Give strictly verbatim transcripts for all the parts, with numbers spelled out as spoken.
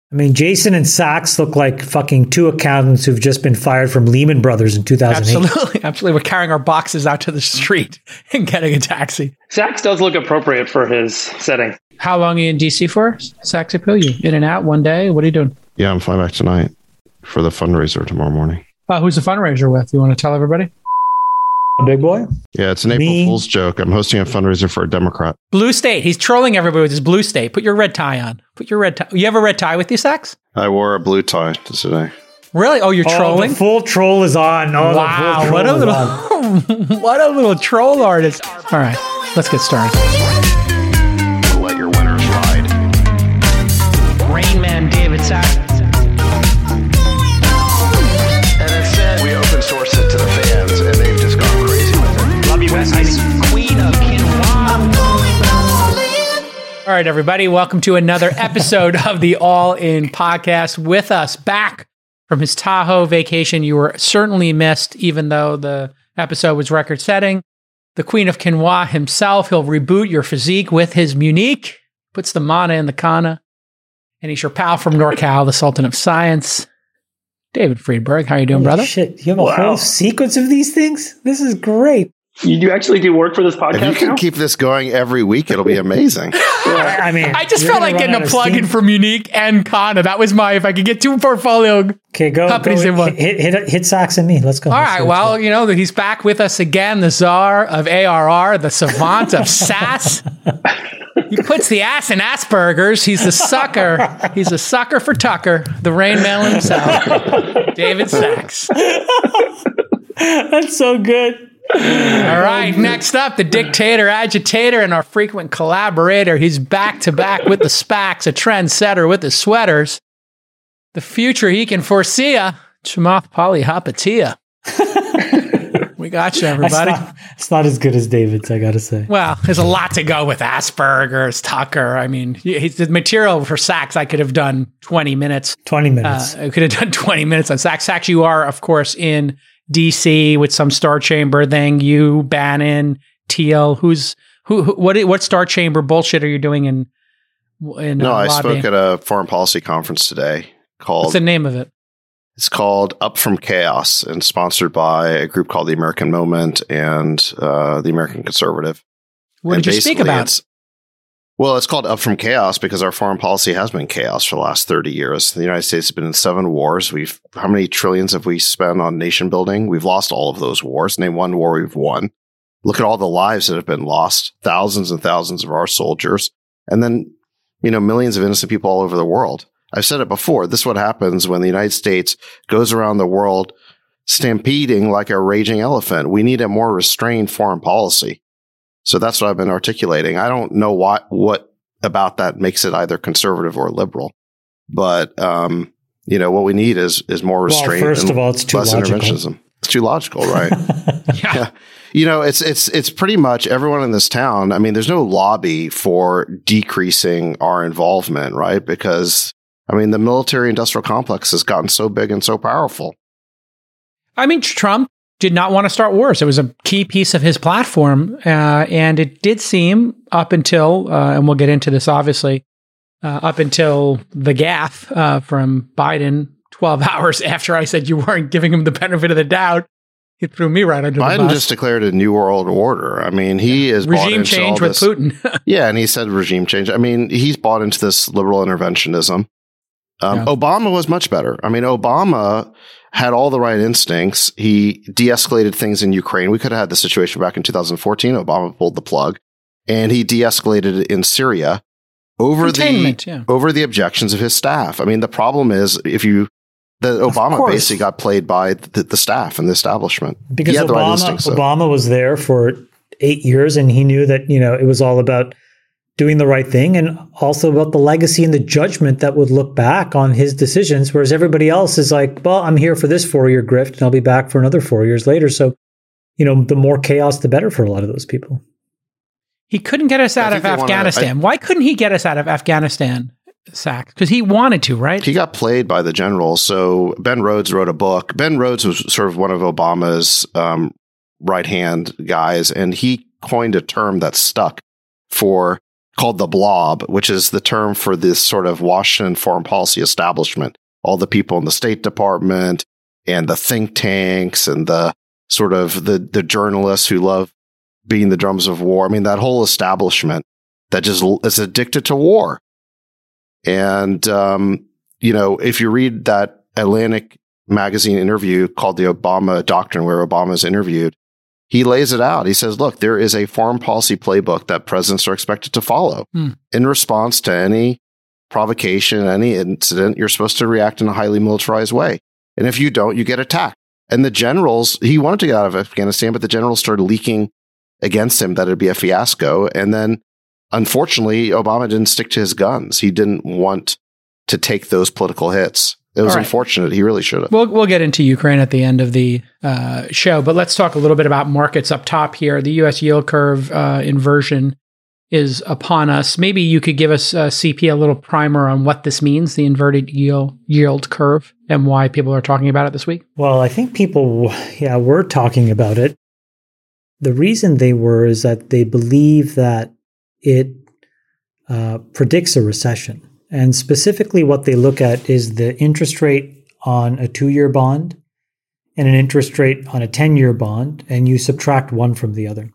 I mean, Jason and Sachs look like fucking two accountants who've just been fired from Lehman Brothers in two thousand eight. Absolutely. Absolutely. We're carrying our boxes out to the street and getting a taxi. Sachs does look appropriate for his setting. How long are you in D C for, Sachs Appeal? You in and out one day? What are you doing? Yeah, I'm flying back tonight for the fundraiser tomorrow morning. Uh, who's the fundraiser with? You want to tell everybody? Big boy? Yeah, it's an April Me. Fool's joke. I'm hosting a fundraiser for a Democrat. Blue State. He's trolling everybody with his blue state. Put your red tie on. Put your red tie. You have a red tie with you, Sachs? I wore a blue tie today. Really? Oh, you're Oh, trolling? the full troll is on. Oh, Wow. the full What a troll is on. little, what a little troll artist. All right, let's get started. Let your winners ride. Rain Man David Sachs. And instead, we open source it to the fans, and they've just gone crazy with it. Love you, West Queen of Quinoa. All right, everybody. Welcome to another episode of the All In Podcast. With us back from his Tahoe vacation. You were certainly missed, even though the episode was record setting. The Queen of Quinoa himself. He'll reboot your physique with his Munich. Puts the mana in the kana. And he's your pal from NorCal, the Sultan of Science. David Friedberg. How you doing, Holy brother? Shit, you have a Wow. whole sequence of these things? This is great. You do actually do work for this If you podcast can now? keep this going every week, it'll be amazing. I, I mean, I just you're felt gonna like run getting out a of plug in steam. for Munich and Kana. That was my, if I could get two portfolio. Okay, go. companies go in one. hit, hit, hit Sachs and me. Let's go. All Let's right. go, Well, let's you know, he's back with us again, the czar of A R R, the savant of S A S. He puts the ass in Asperger's. He's the sucker. He's a sucker for Tucker, the Rain Man himself, David Sachs. go. That's so good. All right. Next up, the dictator, agitator, and our frequent collaborator. He's back to back with the SPACs, a trendsetter with the sweaters. The future he can foresee. Chamath Palihapitiya. We got you, That's everybody. not, it's not as good as David's, I gotta say. Well, there's a lot to go with Asperger's, Tucker. I mean, he's the material for Sachs. I could have done twenty minutes. twenty minutes. Uh, I could have done twenty minutes on Sachs. Sachs, you are, of course, in D C with some Star Chamber thing. You, Bannon, Teal. Who's who? who what? What Star Chamber bullshit are you doing in? in No, uh, I lobbying? spoke at a foreign policy conference today called. What's the name of it? It's called Up From Chaos and sponsored by a group called the American Moment and uh, the American Conservative. What And did you speak basically about? it's- Well, it's called Up From Chaos because our foreign policy has been chaos for the last thirty years. The United States has been in seven wars. We've how many trillions have we spent on nation building? We've lost all of those wars. Name one war we've won. Look at all the lives that have been lost, thousands and thousands of our soldiers, and then, you know, millions of innocent people all over the world. I've said it before. This is what happens when the United States goes around the world stampeding like a raging elephant. We need a more restrained foreign policy. So that's what I've been articulating. I don't know what, what about that makes it either conservative or liberal, but, um, you know, what we need is, is more restraint. first and of all, it's too less logical. interventionism. It's too logical, right? Yeah. Yeah. You know, it's, it's, it's pretty much everyone in this town. I mean, there's no lobby for decreasing our involvement, right? Because, I mean, the military industrial complex has gotten so big and so powerful. I mean, Trump did not want to start wars. It was a key piece of his platform. Uh, and it did seem up until, uh, and we'll get into this obviously, uh, up until the gaffe uh, from Biden twelve hours after I said you weren't giving him the benefit of the doubt. He threw me right under the Biden bus. just declared a new world order. I mean, he is bought Regime into change all with this- Putin. Yeah, and he said regime change. I mean, he's bought into this liberal interventionism. Um, Yeah. Obama was much better. I mean, Obama had all the right instincts. He de-escalated things in Ukraine. We could have had the situation back in two thousand fourteen. Obama pulled the plug, and he de-escalated it in Syria over the Containment, yeah. over the objections of his staff. I mean, the problem is if you that Obama course. basically got played by the, the staff and the establishment. Because he had the right Obama, instincts, though. Obama was there for eight years and he knew that, you know, it was all about doing the right thing and also about the legacy and the judgment that would look back on his decisions. Whereas everybody else is like, well, I'm here for this four year grift and I'll be back for another four years later. So, you know, the more chaos, the better for a lot of those people. He couldn't get us I out think of they wanna- Afghanistan. I- Why couldn't he get us out of Afghanistan, Sachs? Because he wanted to, right? He got played by the generals. So Ben Rhodes wrote a book. Ben Rhodes was sort of one of Obama's um, right hand guys, and he coined a term that stuck for called the blob, which is the term for this sort of Washington foreign policy establishment. All the people in the State Department and the think tanks and the sort of the, the journalists who love beating the drums of war. I mean, that whole establishment that just is addicted to war. And, um, you know, if you read that Atlantic magazine interview called The Obama Doctrine, where Obama is interviewed, he lays it out. He says, look, there is a foreign policy playbook that presidents are expected to follow. Hmm. In response to any provocation, any incident, you're supposed to react in a highly militarized way. And if you don't, you get attacked. And the generals, he wanted to get out of Afghanistan, but the generals started leaking against him that it'd be a fiasco. And then, unfortunately, Obama didn't stick to his guns. He didn't want to take those political hits. It was right. unfortunate. He really should have. We'll, we'll get into Ukraine at the end of the uh, show, but let's talk a little bit about markets up top here. The U S yield curve uh, inversion is upon us. Maybe you could give us, uh, C P, a little primer on what this means, the inverted yield, yield curve, and why people are talking about it this week. Well, I think people, yeah, were talking about it. The reason they were is that they believe that it uh, predicts a recession. And specifically what they look at is the interest rate on a two-year bond and an interest rate on a ten-year bond, and you subtract one from the other.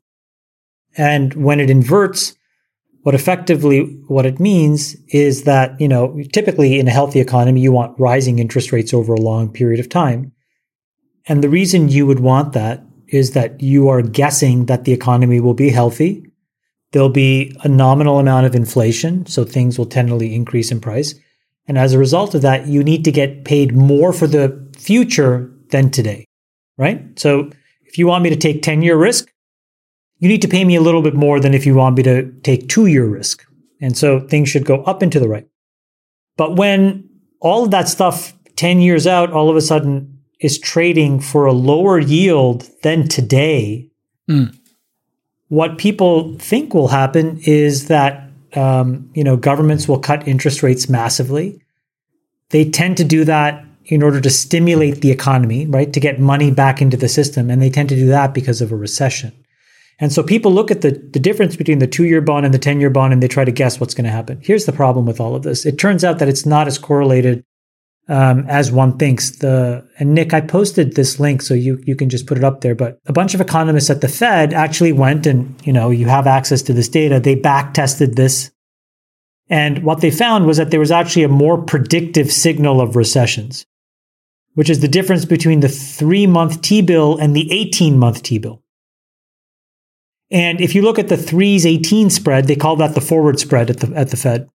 And when it inverts, what effectively what it means is that, you know, typically in a healthy economy, you want rising interest rates over a long period of time. And the reason you would want that is that you are guessing that the economy will be healthy. There'll be a nominal amount of inflation, so things will tentatively increase in price. And as a result of that, you need to get paid more for the future than today, right? So if you want me to take ten-year risk, you need to pay me a little bit more than if you want me to take two-year risk. And so things should go up and to the right. But when all of that stuff ten years out, all of a sudden is trading for a lower yield than today, mm. what people think will happen is that, um, you know, governments will cut interest rates massively. They tend to do that in order to stimulate the economy, right? To get money back into the system. And they tend to do that because of a recession. And so people look at the, the difference between the two-year bond and the ten-year bond, and they try to guess what's going to happen. Here's the problem with all of this. It turns out that it's not as correlated um, as one thinks. The and Nick, I posted this link, so you you can just put it up there. But a bunch of economists at the Fed actually went and, you know, you have access to this data. They back tested this. And what they found was that there was actually a more predictive signal of recessions, which is the difference between the three-month T-bill and the eighteen-month T-bill. And if you look at the threes eighteen spread, they call that the forward spread at the at the Fed.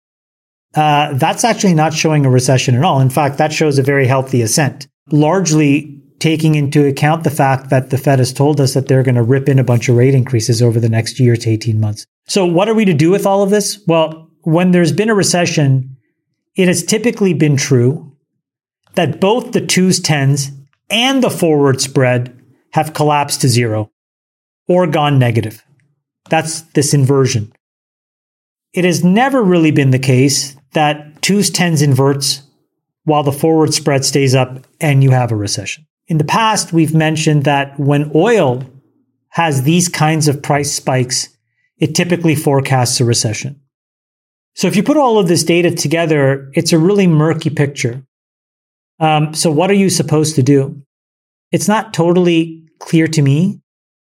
Uh, that's actually not showing a recession at all. In fact, that shows a very healthy ascent, largely taking into account the fact that the Fed has told us that they're going to rip in a bunch of rate increases over the next year to eighteen months. So what are we to do with all of this? Well, when there's been a recession, it has typically been true that both the twos, tens, and the forward spread have collapsed to zero or gone negative. That's this inversion. It has never really been the case that twos, tens inverts while the forward spread stays up and you have a recession. In the past, we've mentioned that when oil has these kinds of price spikes, it typically forecasts a recession. So if you put all of this data together, it's a really murky picture. Um, so what are you supposed to do? It's not totally clear to me.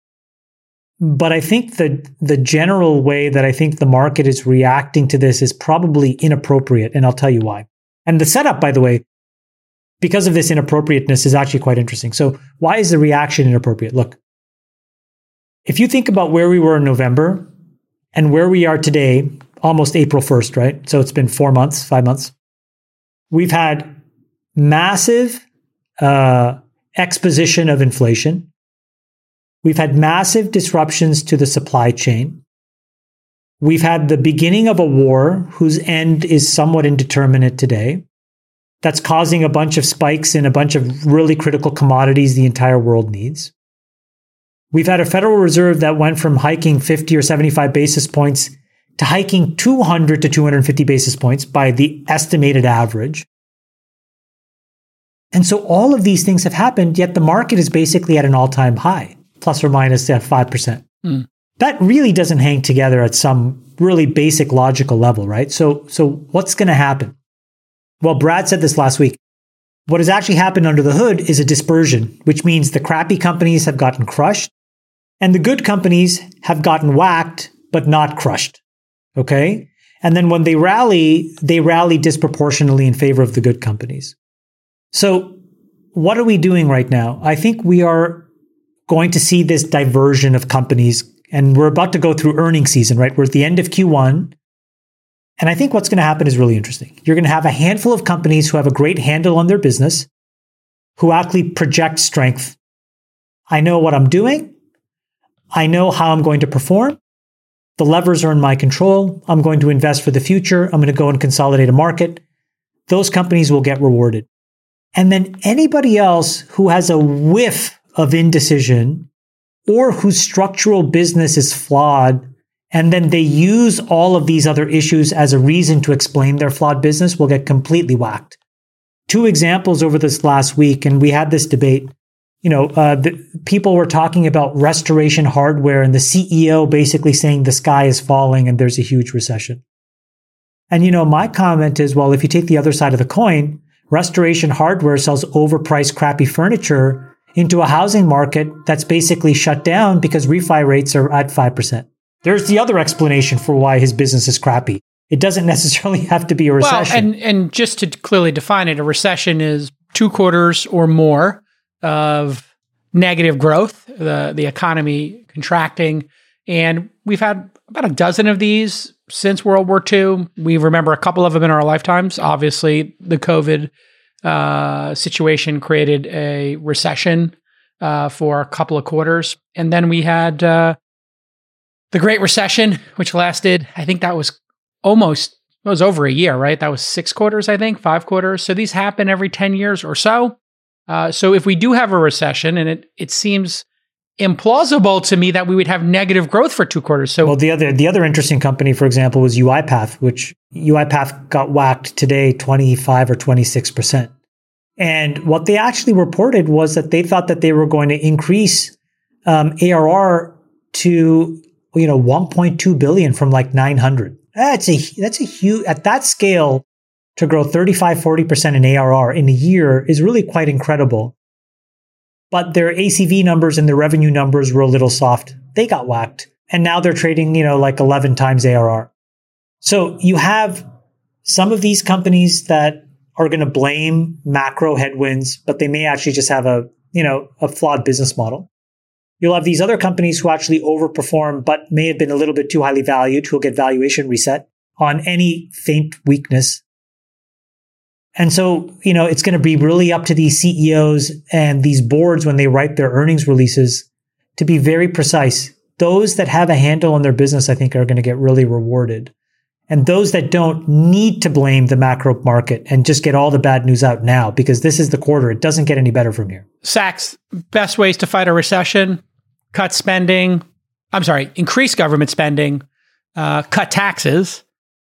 But I think the the general way that I think the market is reacting to this is probably inappropriate, and I'll tell you why. And the setup, by the way, because of this inappropriateness is actually quite interesting. So why is the reaction inappropriate? Look, if you think about where we were in November and where we are today, almost April first, right? So it's been four months, five months. We've had massive uh, exposition of inflation. We've had massive disruptions to the supply chain. We've had the beginning of a war whose end is somewhat indeterminate today. That's causing a bunch of spikes in a bunch of really critical commodities the entire world needs. We've had a Federal Reserve that went from hiking fifty or seventy-five basis points to hiking two hundred to two hundred fifty basis points by the estimated average. And so all of these things have happened, yet the market is basically at an all-time high, plus or minus at five percent. Mm. That really doesn't hang together at some really basic logical level, right? So, so what's going to happen? Well, Brad said this last week. What has actually happened under the hood is a dispersion, which means the crappy companies have gotten crushed and the good companies have gotten whacked, but not crushed. Okay. And then when they rally, they rally disproportionately in favor of the good companies. So what are we doing right now? I think we are going to see this diversion of companies, and we're about to go through earnings season, right? We're at the end of Q one. And I think what's going to happen is really interesting. You're going to have a handful of companies who have a great handle on their business, who actually project strength. I know what I'm doing. I know how I'm going to perform. The levers are in my control. I'm going to invest for the future. I'm going to go and consolidate a market. Those companies will get rewarded. And then anybody else who has a whiff of indecision or whose structural business is flawed, and then they use all of these other issues as a reason to explain their flawed business, will get completely whacked. Two examples over this last week, and we had this debate. You know, uh, the, people were talking about Restoration Hardware and the C E O basically saying the sky is falling and there's a huge recession. And, you know, my comment is, well, if you take the other side of the coin, Restoration Hardware sells overpriced, crappy furniture into a housing market that's basically shut down because refi rates are at five percent. There's the other explanation for why his business is crappy. It doesn't necessarily have to be a recession. Well, and, and just to clearly define it, a recession is two quarters or more of negative growth, the, the economy contracting. And we've had about a dozen of these since World War Two. We remember a couple of them in our lifetimes. Obviously, the COVID uh, situation created a recession uh, for a couple of quarters. And then we had uh, the Great Recession, which lasted, I think that was almost, it was over a year, right? That was six quarters, I think, five quarters. So these happen every ten years or so. Uh, so if we do have a recession, and it it seems implausible to me that we would have negative growth for two quarters. So, well, the other the other interesting company, for example, was UiPath, which UiPath got whacked today twenty-five or twenty-six percent. And what they actually reported was that they thought that they were going to increase um, A R R to, you know, one point two billion from like nine hundred. That's a that's a huge, at that scale, to grow thirty-five, forty percent in A R R in a year is really quite incredible. But their A C V numbers and their revenue numbers were a little soft. They got whacked. And now they're trading, you know, like eleven times A R R. So you have some of these companies that are going to blame macro headwinds, but they may actually just have a, you know, a flawed business model. You'll have these other companies who actually overperform, but may have been a little bit too highly valued, who'll get valuation reset on any faint weakness. And so, you know, it's going to be really up to these C E Os and these boards when they write their earnings releases to be very precise. Those that have a handle on their business, I think, are going to get really rewarded. And those that don't need to blame the macro market and just get all the bad news out now, because this is the quarter. It doesn't get any better from here. Sachs, best ways to fight a recession: cut spending. I'm sorry, increase government spending, uh, cut taxes.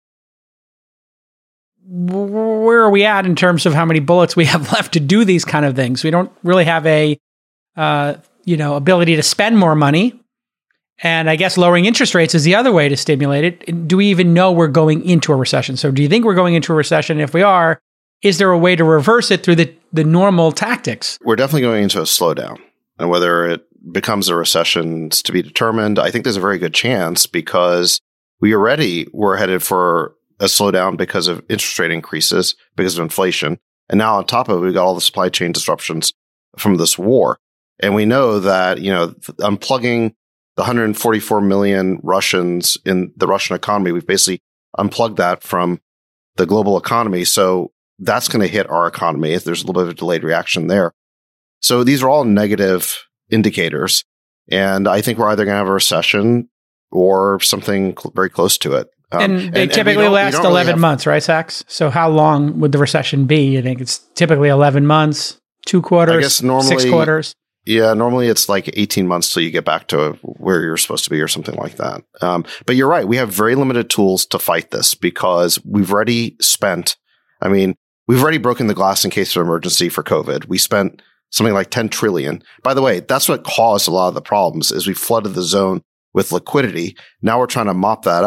Where are we at in terms of how many bullets we have left to do these kind of things? We don't really have a, uh, you know, ability to spend more money. And I guess lowering interest rates is the other way to stimulate it. Do we even know we're going into a recession? So do you think we're going into a recession? If we are, is there a way to reverse it through the, the normal tactics? We're definitely going into a slowdown. And whether it becomes a recession is to be determined. I think there's a very good chance because we already were headed for a slowdown because of interest rate increases, because of inflation. And now on top of it, we've got all the supply chain disruptions from this war. And we know that, you know, unplugging the one hundred forty-four million Russians in the Russian economy, we've basically unplugged that from the global economy. So that's going to hit our economy. There's a little bit of a delayed reaction there. So these are all negative indicators. And I think we're either going to have a recession or something cl- very close to it. Um, and they and, typically and last really eleven have, months, right, Sachs? So how long would the recession be? You think it's typically eleven months, two quarters, I guess normally, six quarters? Yeah, normally it's like eighteen months till you get back to where you're supposed to be or something like that. Um, but you're right. We have very limited tools to fight this because we've already spent, I mean, we've already broken the glass in case of emergency for COVID. We spent something like ten trillion. By the way, that's what caused a lot of the problems is we flooded the zone with liquidity. Now we're trying to mop that up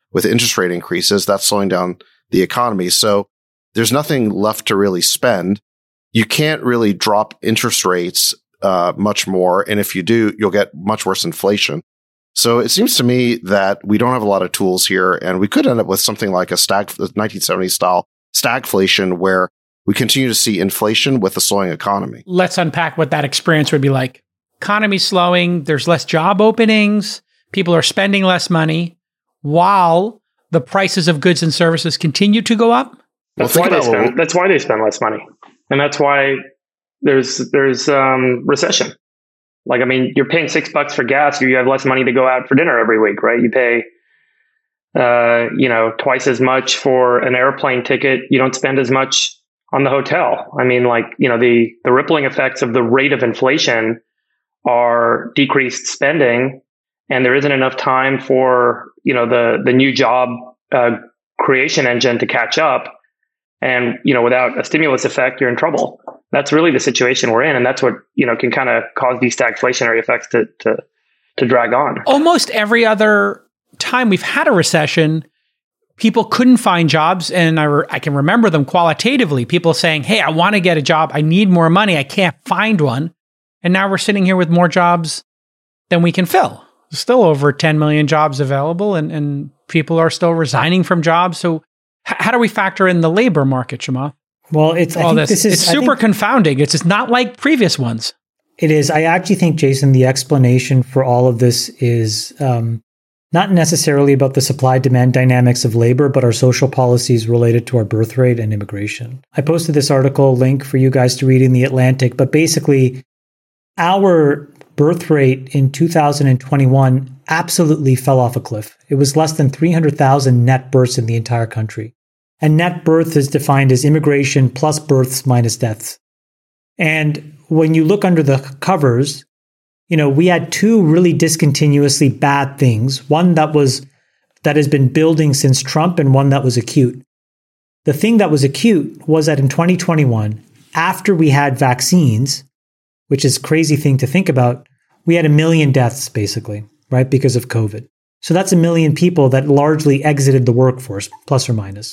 with interest rate increases, that's slowing down the economy. So there's nothing left to really spend. You can't really drop interest rates uh, much more. And if you do, you'll get much worse inflation. So it seems to me that we don't have a lot of tools here, and we could end up with something like a stag, nineteen seventies style stagflation, where we continue to see inflation with a slowing economy. Let's unpack what that experience would be like. Economy's slowing, there's less job openings, people are spending less money, while the prices of goods and services continue to go up. That's well, why they spend. what, that's why they spend less money, and that's why there's there's um, recession. Like, I mean, you're paying six bucks for gas. You have less money to go out for dinner every week, right? You pay, uh, you know, twice as much for an airplane ticket. You don't spend as much on the hotel. I mean, like, you know, the the rippling effects of the rate of inflation are decreased spending, and there isn't enough time for, you know, the the new job uh, creation engine to catch up. And, you know, without a stimulus effect, you're in trouble. That's really the situation we're in. And that's what, you know, can kind of cause these stagflationary effects to, to, to drag on. Almost every other time we've had a recession, people couldn't find jobs. And I, re- I can remember them qualitatively, people saying, hey, I want to get a job. I need more money. I can't find one. And now we're sitting here with more jobs than we can fill. There's still over ten million jobs available, and, and people are still resigning from jobs. So how do we factor in the labor market, Chamath? Well, it's I All think this. this is it's super think, confounding. It's just not like previous ones. It is. I actually think, Jason, the explanation for all of this is um, not necessarily about the supply-demand dynamics of labor, but our social policies related to our birth rate and immigration. I posted this article link for you guys to read in The Atlantic, but basically, our birth rate in two thousand twenty-one absolutely fell off a cliff. It was less than three hundred thousand net births in the entire country. And net birth is defined as immigration plus births minus deaths. And when you look under the covers, you know, we had two really discontinuously bad things. One that was that has been building since Trump, and one that was acute. The thing that was acute was that in twenty twenty-one, after we had vaccines, which is a crazy thing to think about, we had a million deaths basically, right? Because of COVID. So that's a million people that largely exited the workforce, plus or minus.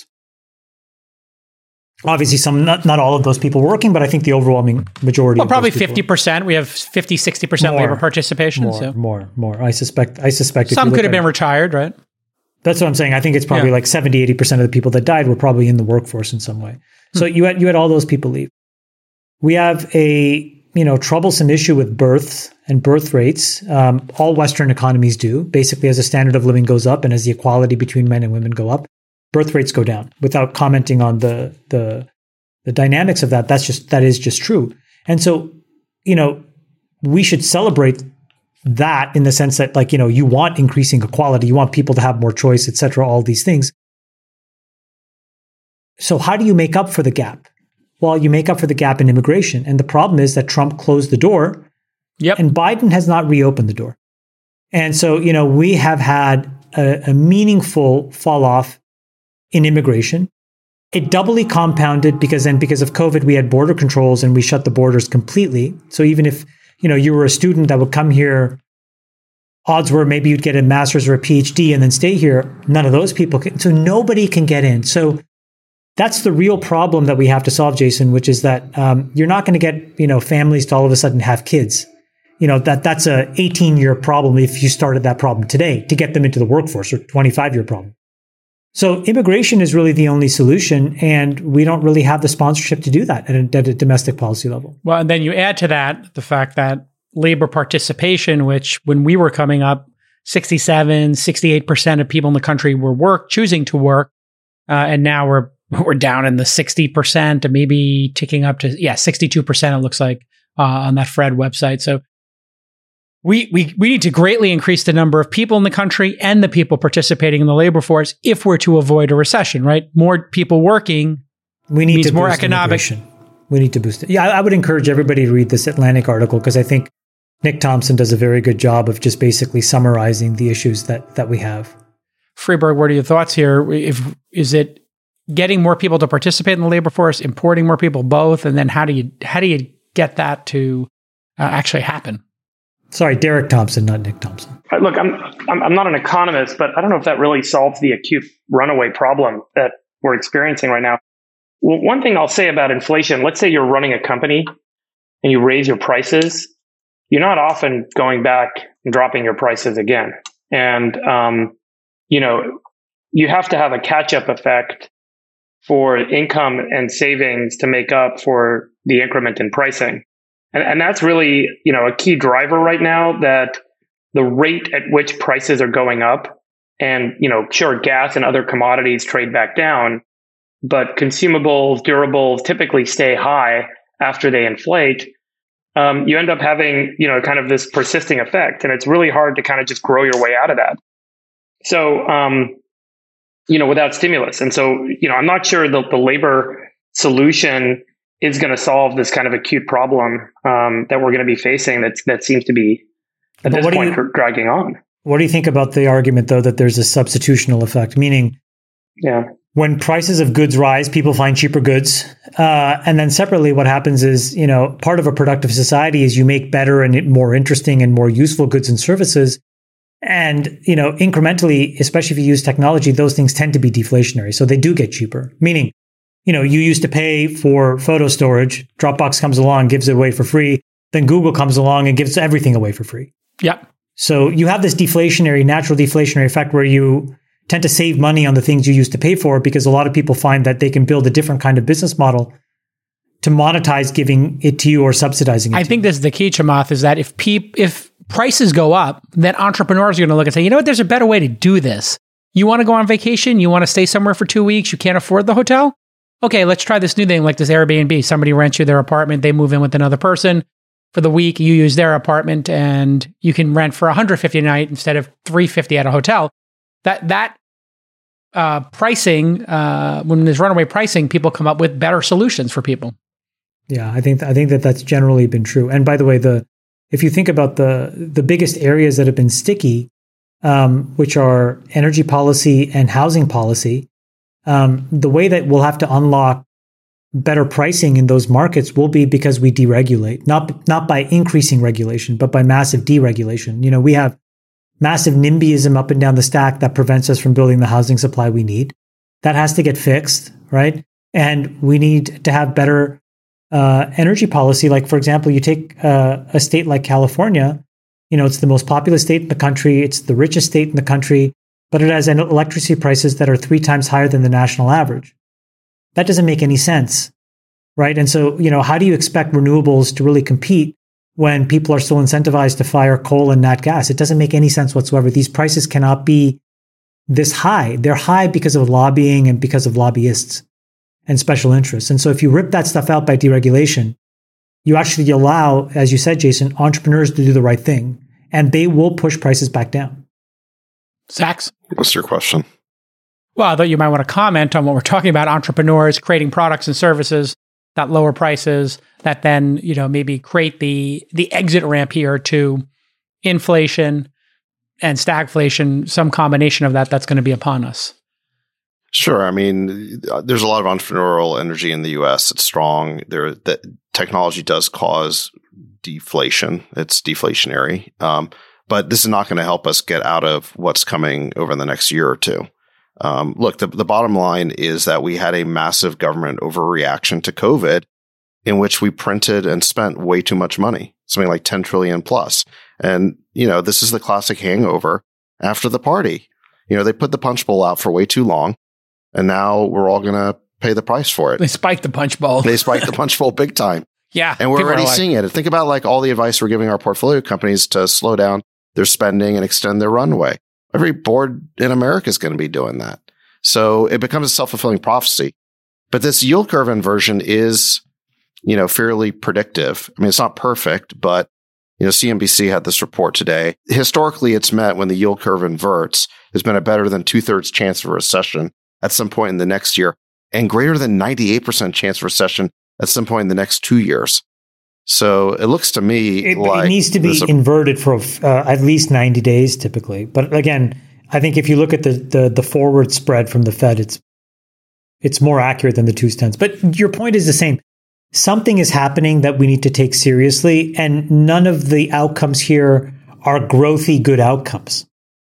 Obviously, some not, not all of those people working, but I think the overwhelming majority. Well, of probably those people, fifty percent. We have fifty, sixty percent more, labor participation. More, so. more, more. I suspect. I suspect Some could have been retired, right? That's what I'm saying. I think it's probably yeah. like seventy, eighty percent of the people that died were probably in the workforce in some way. So hmm. you had you had all those people leave. We have a you know troublesome issue with births and birth rates. Um, all Western economies do. Basically, as the standard of living goes up and as the equality between men and women go up, birth rates go down. Without commenting on the the the dynamics of that, that's just that is just true. And so, you know, we should celebrate that in the sense that, like, you know, you want increasing equality, you want people to have more choice, et cetera, all these things. So how do you make up for the gap? Well, you make up for the gap in immigration. And the problem is that Trump closed the door. Yep. And Biden has not reopened the door. And so, you know, we have had a, a meaningful fall off in immigration. It doubly compounded because then because of COVID, we had border controls and we shut the borders completely. So even if, you know, you were a student that would come here, odds were maybe you'd get a master's or a PhD and then stay here. None of those people can. So nobody can get in. So that's the real problem that we have to solve, Jason, which is that um, you're not going to get, you know, families to all of a sudden have kids. You know, that that's a eighteen year problem if you started that problem today to get them into the workforce, or twenty-five year problem. So immigration is really the only solution, and we don't really have the sponsorship to do that at a, at a domestic policy level. Well, and then you add to that the fact that labor participation, which when we were coming up, sixty-seven, sixty-eight percent of people in the country were work choosing to work, uh, and now we're we're down in the sixty percent, and maybe ticking up to yeah sixty-two percent. It looks like uh, on that Fred website. So. We, we we need to greatly increase the number of people in the country and the people participating in the labor force if we're to avoid a recession, right? More people working we need means to more economic. We need to boost it. Yeah, I, I would encourage everybody to read this Atlantic article because I think Nick Thompson does a very good job of just basically summarizing the issues that that we have. Freeberg, what are your thoughts here? If is it getting more people to participate in the labor force, importing more people, both, and then how do you how do you get that to uh, actually happen? Sorry, Derek Thompson, not Nick Thompson. Look, I'm, I'm I'm not an economist, but I don't know if that really solves the acute runaway problem that we're experiencing right now. Well, one thing I'll say about inflation, let's say you're running a company and you raise your prices, you're not often going back and dropping your prices again. And, um, you know, you have to have a catch-up effect for income and savings to make up for the increment in pricing. And, and that's really, you know, a key driver right now, that the rate at which prices are going up, and, you know, sure, gas and other commodities trade back down, but consumables, durables typically stay high after they inflate. Um, you end up having, you know, kind of this persisting effect, and it's really hard to kind of just grow your way out of that. So, um, you know, without stimulus. And so, you know, I'm not sure the, the labor solution is going to solve this kind of acute problem um, that we're going to be facing. That's, that seems to be at but this point you, dragging on. What do you think about the argument, though, that there's a substitutional effect? Meaning, yeah, when prices of goods rise, people find cheaper goods. Uh, and then separately, what happens is, you know, part of a productive society is you make better and more interesting and more useful goods and services. And, you know, incrementally, especially if you use technology, those things tend to be deflationary. So they do get cheaper. Meaning, you know, you used to pay for photo storage. Dropbox comes along, gives it away for free. Then Google comes along and gives everything away for free. Yeah. So you have this deflationary, natural deflationary effect where you tend to save money on the things you used to pay for, because a lot of people find that they can build a different kind of business model to monetize giving it to you or subsidizing it I to think you. this is the key, Chamath, is that if peop- if prices go up, then entrepreneurs are going to look and say, you know what, there's a better way to do this. You want to go on vacation? You want to stay somewhere for two weeks? You can't afford the hotel? Okay, let's try this new thing like this Airbnb. Somebody rents you their apartment. They move in with another person for the week. You use their apartment and you can rent for one hundred fifty dollars a night instead of three hundred fifty dollars at a hotel. That that uh, pricing, uh, when there's runaway pricing, people come up with better solutions for people. Yeah, I think I think that that's generally been true. And by the way, the if you think about the the biggest areas that have been sticky, um, which are energy policy and housing policy, um, the way that we'll have to unlock better pricing in those markets will be because we deregulate, not not by increasing regulation, but by massive deregulation. You know, we have massive NIMBYism up and down the stack that prevents us from building the housing supply we need. That has to get fixed, right? And we need to have better uh, energy policy. Like, for example, you take uh, a state like California, you know, it's the most populous state in the country. It's the richest state in the country, but it has electricity prices that are three times higher than the national average. That doesn't make any sense, right? And so, you know, how do you expect renewables to really compete when people are still incentivized to fire coal and nat gas? It doesn't make any sense whatsoever. These prices cannot be this high. They're high because of lobbying and because of lobbyists and special interests. And so if you rip that stuff out by deregulation, you actually allow, as you said, Jason, entrepreneurs to do the right thing, and they will push prices back down. Sachs? What's your question? Well, I thought you might want to comment on what we're talking about, entrepreneurs creating products and services that lower prices, that then, you know, maybe create the the exit ramp here to inflation and stagflation, some combination of that that's going to be upon us. Sure. I mean, there's a lot of entrepreneurial energy in the U S. It's strong. There, that technology does cause deflation. It's deflationary. Um, but this is not going to help us get out of what's coming over the next year or two. Um, look, the, the bottom line is that we had a massive government overreaction to COVID in which we printed and spent way too much money, something like ten trillion plus. And, you know, this is the classic hangover after the party. You know, they put the punch bowl out for way too long, and now we're all going to pay the price for it. They spiked the punch bowl. They spiked the punch bowl big time. Yeah. And we're already like, seeing it. Think about like all the advice we're giving our portfolio companies to slow down their spending and extend their runway. Every board in America is going to be doing that. So it becomes a self-fulfilling prophecy. But this yield curve inversion is, you know, fairly predictive. I mean, it's not perfect, but, you know, C N B C had this report today. Historically, it's meant when the yield curve inverts, there's been a better than two-thirds chance of a recession at some point in the next year, and greater than ninety-eight percent chance of recession at some point in the next two years. So it looks to me it, like it needs to be a, inverted for uh, at least ninety days typically. But again, I think if you look at the, the the forward spread from the Fed, it's it's more accurate than the two tenths. But your point is the same. something is happening that we need to take seriously, and none of the outcomes here are growthy good outcomes.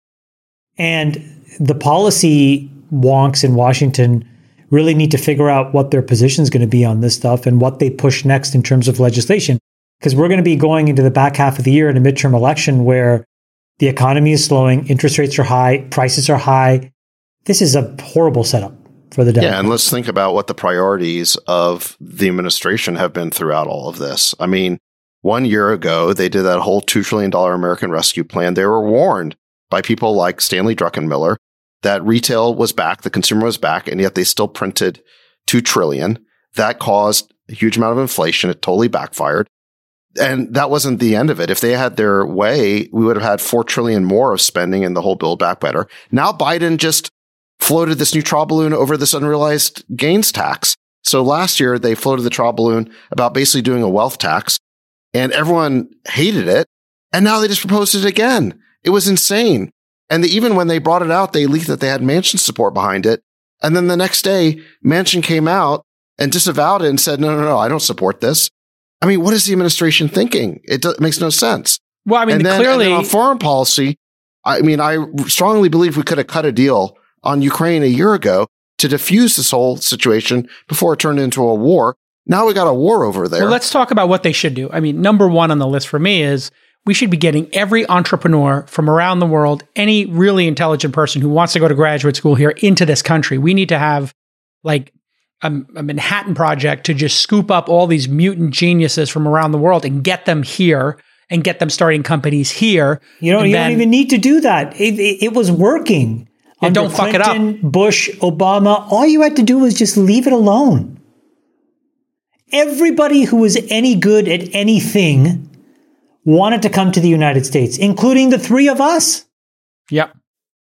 And the policy wonks in Washington really need to figure out what their position is going to be on this stuff and what they push next in terms of legislation. Because we're going to be going into the back half of the year in a midterm election where the economy is slowing, interest rates are high, prices are high. This is a horrible setup for the Democrats. Yeah, and let's think about what the priorities of the administration have been throughout all of this. I mean, one year ago, they did that whole two trillion dollars American Rescue Plan. They were warned by people like Stanley Druckenmiller that retail was back, the consumer was back, and yet they still printed two trillion dollars. That caused a huge amount of inflation. It totally backfired. And that wasn't the end of it. If they had their way, we would have had four trillion dollars more of spending in the whole Build Back Better. Now Biden just floated this new trial balloon over this unrealized gains tax. So last year, they floated the trial balloon about basically doing a wealth tax, and everyone hated it. And now they just proposed it again. It was insane. And they, even when they brought it out, they leaked that they had Manchin support behind it. And then the next day, Manchin came out and disavowed it and said, no, no, no, I don't support this. I mean, what is the administration thinking? It, do, it makes no sense. Well, I mean, and then, clearly and then on foreign policy, I mean, I strongly believe we could have cut a deal on Ukraine a year ago to diffuse this whole situation before it turned into a war. Now we got a war over there. Well, let's talk about what they should do. I mean, number one on the list for me is we should be getting every entrepreneur from around the world, any really intelligent person who wants to go to graduate school here into this country. We need to have like a, a Manhattan Project to just scoop up all these mutant geniuses from around the world and get them here and get them starting companies here. You don't, you then, don't even need to do that. It, it, it was working. And don't fuck it up. Bush, Obama, all you had to do was just leave it alone. Everybody who was any good at anything wanted to come to the United States, including the three of us. Yep.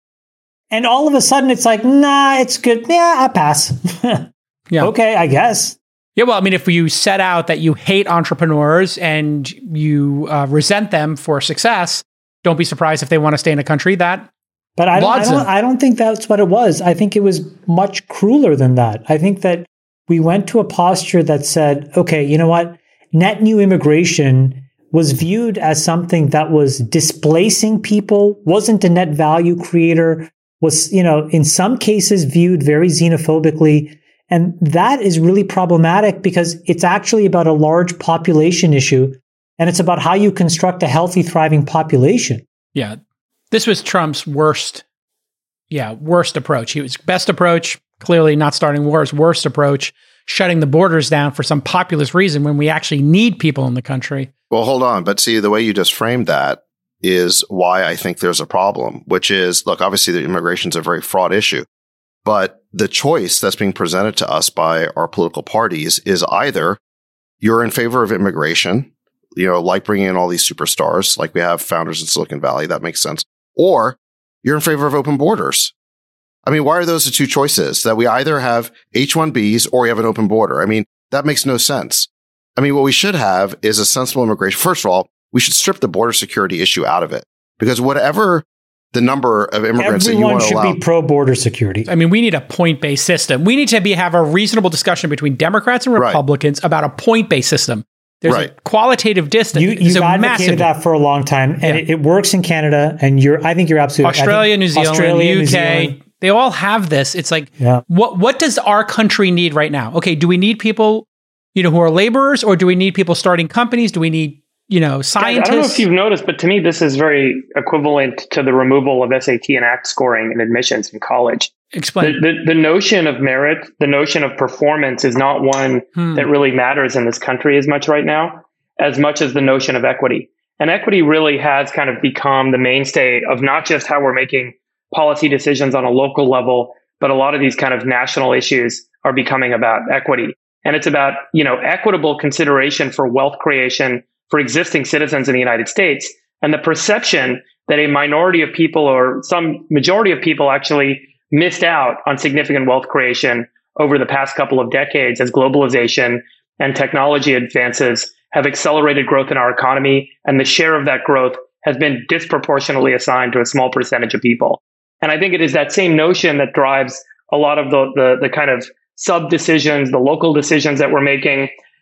And all of a sudden it's like, nah, it's good. Yeah, I pass. Yeah. Okay, I guess. Yeah, well, I mean, if you set out that you hate entrepreneurs and you uh, resent them for success, don't be surprised if they want to stay in a country that But I don't, I, lauds don't, them. I don't think that's what it was. I think it was much crueler than that. I think that we went to a posture that said, okay, you know what? Net new immigration was viewed as something that was displacing people, wasn't a net value creator, was, you know, in some cases viewed very xenophobically. And that is really problematic because it's actually about a large population issue. And it's about how you construct a healthy, thriving population. Yeah. This was Trump's worst, yeah, worst approach. He was best approach, clearly not starting wars, worst approach, shutting the borders down for some populist reason when we actually need people in the country. Well, hold on. But see, the way you just framed that is why I think there's a problem, which is, look, obviously the immigration is a very fraught issue, but the choice that's being presented to us by our political parties is either you're in favor of immigration, you know, like bringing in all these superstars, like we have founders in Silicon Valley, that makes sense, or you're in favor of open borders. I mean, why are those the two choices? That we either have H one Bs or we have an open border? I mean, that makes no sense. I mean, what we should have is a sensible immigration. First of all, we should strip the border security issue out of it, because whatever the number of immigrants Everyone that you want to should allow, be pro-border security. I mean, we need a point-based system. We need to be have a reasonable discussion between Democrats and Republicans right. about a point-based system. There's right. a qualitative distance. You, you've advocated that for a long time, and yeah. it, it works in Canada. And you're, I think you're absolutely Australia, New Zealand, Australia, U K. New Zealand. They all have this. It's like, yeah. what what does our country need right now? Okay, do we need people, you know, who are laborers, or do we need people starting companies? Do we need, you know, scientists? Guys, I don't know if you've noticed, but to me, this is very equivalent to the removal of S A T and A C T scoring in admissions in college. Explain. The, the, the notion of merit, the notion of performance is not one hmm. that really matters in this country as much right now, as much as the notion of equity. And equity really has kind of become the mainstay of not just how we're making policy decisions on a local level, but a lot of these kind of national issues are becoming about equity. And it's about, you know, equitable consideration for wealth creation for existing citizens in the United States, and the perception that a minority of people or some majority of people actually missed out on significant wealth creation over the past couple of decades as globalization and technology advances have accelerated growth in our economy, and the share of that growth has been disproportionately assigned to a small percentage of people. And I think it is that same notion that drives a lot of the the, the kind of sub decisions, the local decisions that we're making.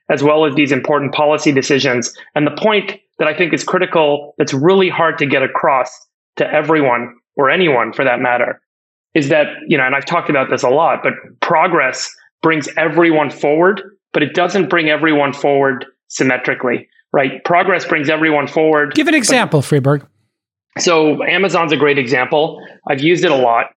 as well as these important policy decisions. And the point that I think is critical, that's really hard to get across to everyone or anyone for that matter, is that, you know, and I've talked about this a lot, but progress brings everyone forward, but it doesn't bring everyone forward symmetrically, right? Progress brings everyone forward. Give an example, Friedberg. So Amazon's a great example. I've used it a lot.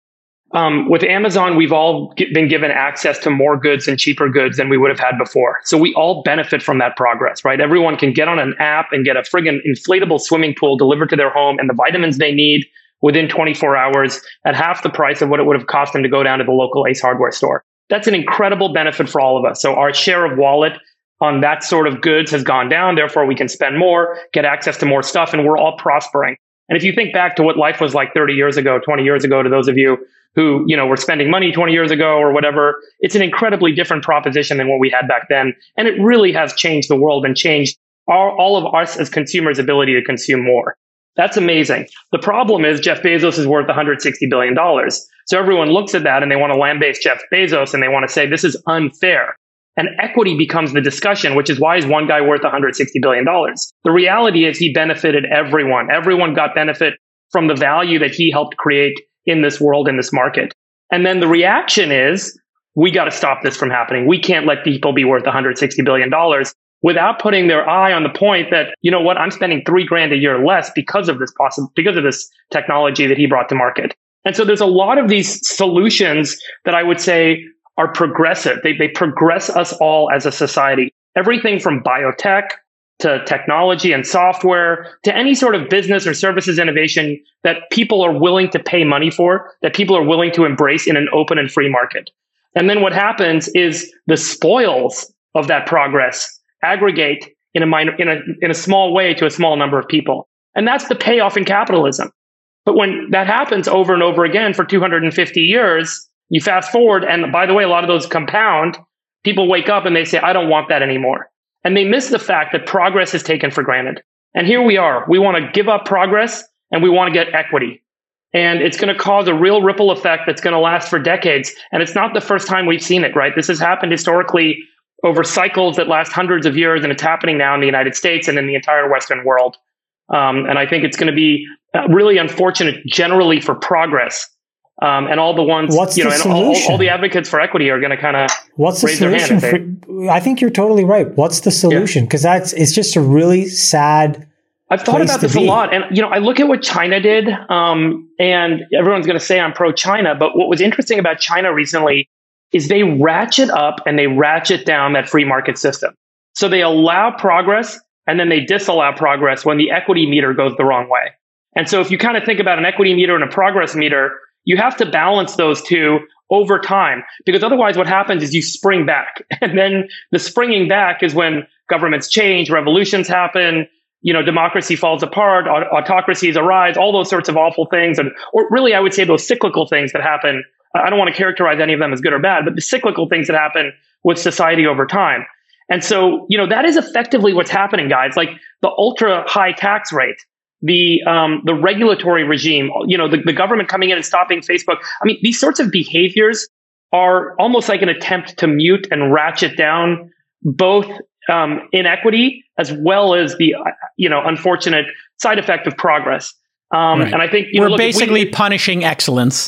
Um, with Amazon, we've all g- been given access to more goods and cheaper goods than we would have had before. So we all benefit from that progress, right? Everyone can get on an app and get a friggin' inflatable swimming pool delivered to their home and the vitamins they need within twenty-four hours at half the price of what it would have cost them to go down to the local Ace Hardware store. That's an incredible benefit for all of us. So our share of wallet on that sort of goods has gone down. Therefore, we can spend more, get access to more stuff, and we're all prospering. And if you think back to what life was like thirty years ago, twenty years ago, to those of you who, you know, were spending money twenty years ago or whatever, it's an incredibly different proposition than what we had back then. And it really has changed the world and changed all, all of us as consumers' ability to consume more. That's amazing. The problem is Jeff Bezos is worth one hundred sixty billion dollars. So everyone looks at that and they want to lambaste Jeff Bezos and they want to say this is unfair. And equity becomes the discussion, which is why is one guy worth one hundred sixty billion dollars? The reality is he benefited everyone. Everyone got benefit from the value that he helped create in this world, in this market. And then the reaction is, we got to stop this from happening. We can't let people be worth one hundred sixty billion dollars without putting their eye on the point that, you know what, I'm spending three grand a year less because of this possible, because of this technology that he brought to market. And so there's a lot of these solutions that I would say are progressive. They, they progress us all as a society. Everything from biotech to technology and software to any sort of business or services innovation that people are willing to pay money for, that people are willing to embrace in an open and free market. And then what happens is the spoils of that progress aggregate in a minor, in a, in a small way to a small number of people. And that's the payoff in capitalism. But when that happens over and over again for two hundred fifty years, you fast forward, and by the way, a lot of those compound, people wake up and they say, I don't want that anymore. And they miss the fact that progress is taken for granted. And here we are. We want to give up progress and we want to get equity. And it's going to cause a real ripple effect that's going to last for decades. And it's not the first time we've seen it, right? This has happened historically over cycles that last hundreds of years, and it's happening now in the United States and in the entire Western world. Um, and I think it's going to be really unfortunate generally for progress. Um, and all the ones, What's you know, the and all, solution? all the advocates for equity are going to kind of What's the raise their hand solution? and say, For, I think you're totally right. What's the solution? Because that's it's just a really sad. I've thought place about to this a be. lot. And, you know, I look at what China did, um, and everyone's going to say I'm pro-China. But what was interesting about China recently is they ratchet up and they ratchet down that free market system. So they allow progress and then they disallow progress when the equity meter goes the wrong way. And so if you kind of think about an equity meter and a progress meter, you have to balance those two over time, because otherwise what happens is you spring back. And then the springing back is when governments change, revolutions happen, you know, democracy falls apart, aut- autocracies arise, all those sorts of awful things. And, or really, I would say those cyclical things that happen. I don't want to characterize any of them as good or bad, but the cyclical things that happen with society over time. And so, you know, that is effectively what's happening, guys. Like the ultra high tax rate, the um, the regulatory regime, you know, the, the government coming in and stopping Facebook. I mean, these sorts of behaviors are almost like an attempt to mute and ratchet down both um, inequity as well as the, you know, unfortunate side effect of progress. Um, Right. And I think, you we're know, look, basically we, punishing excellence.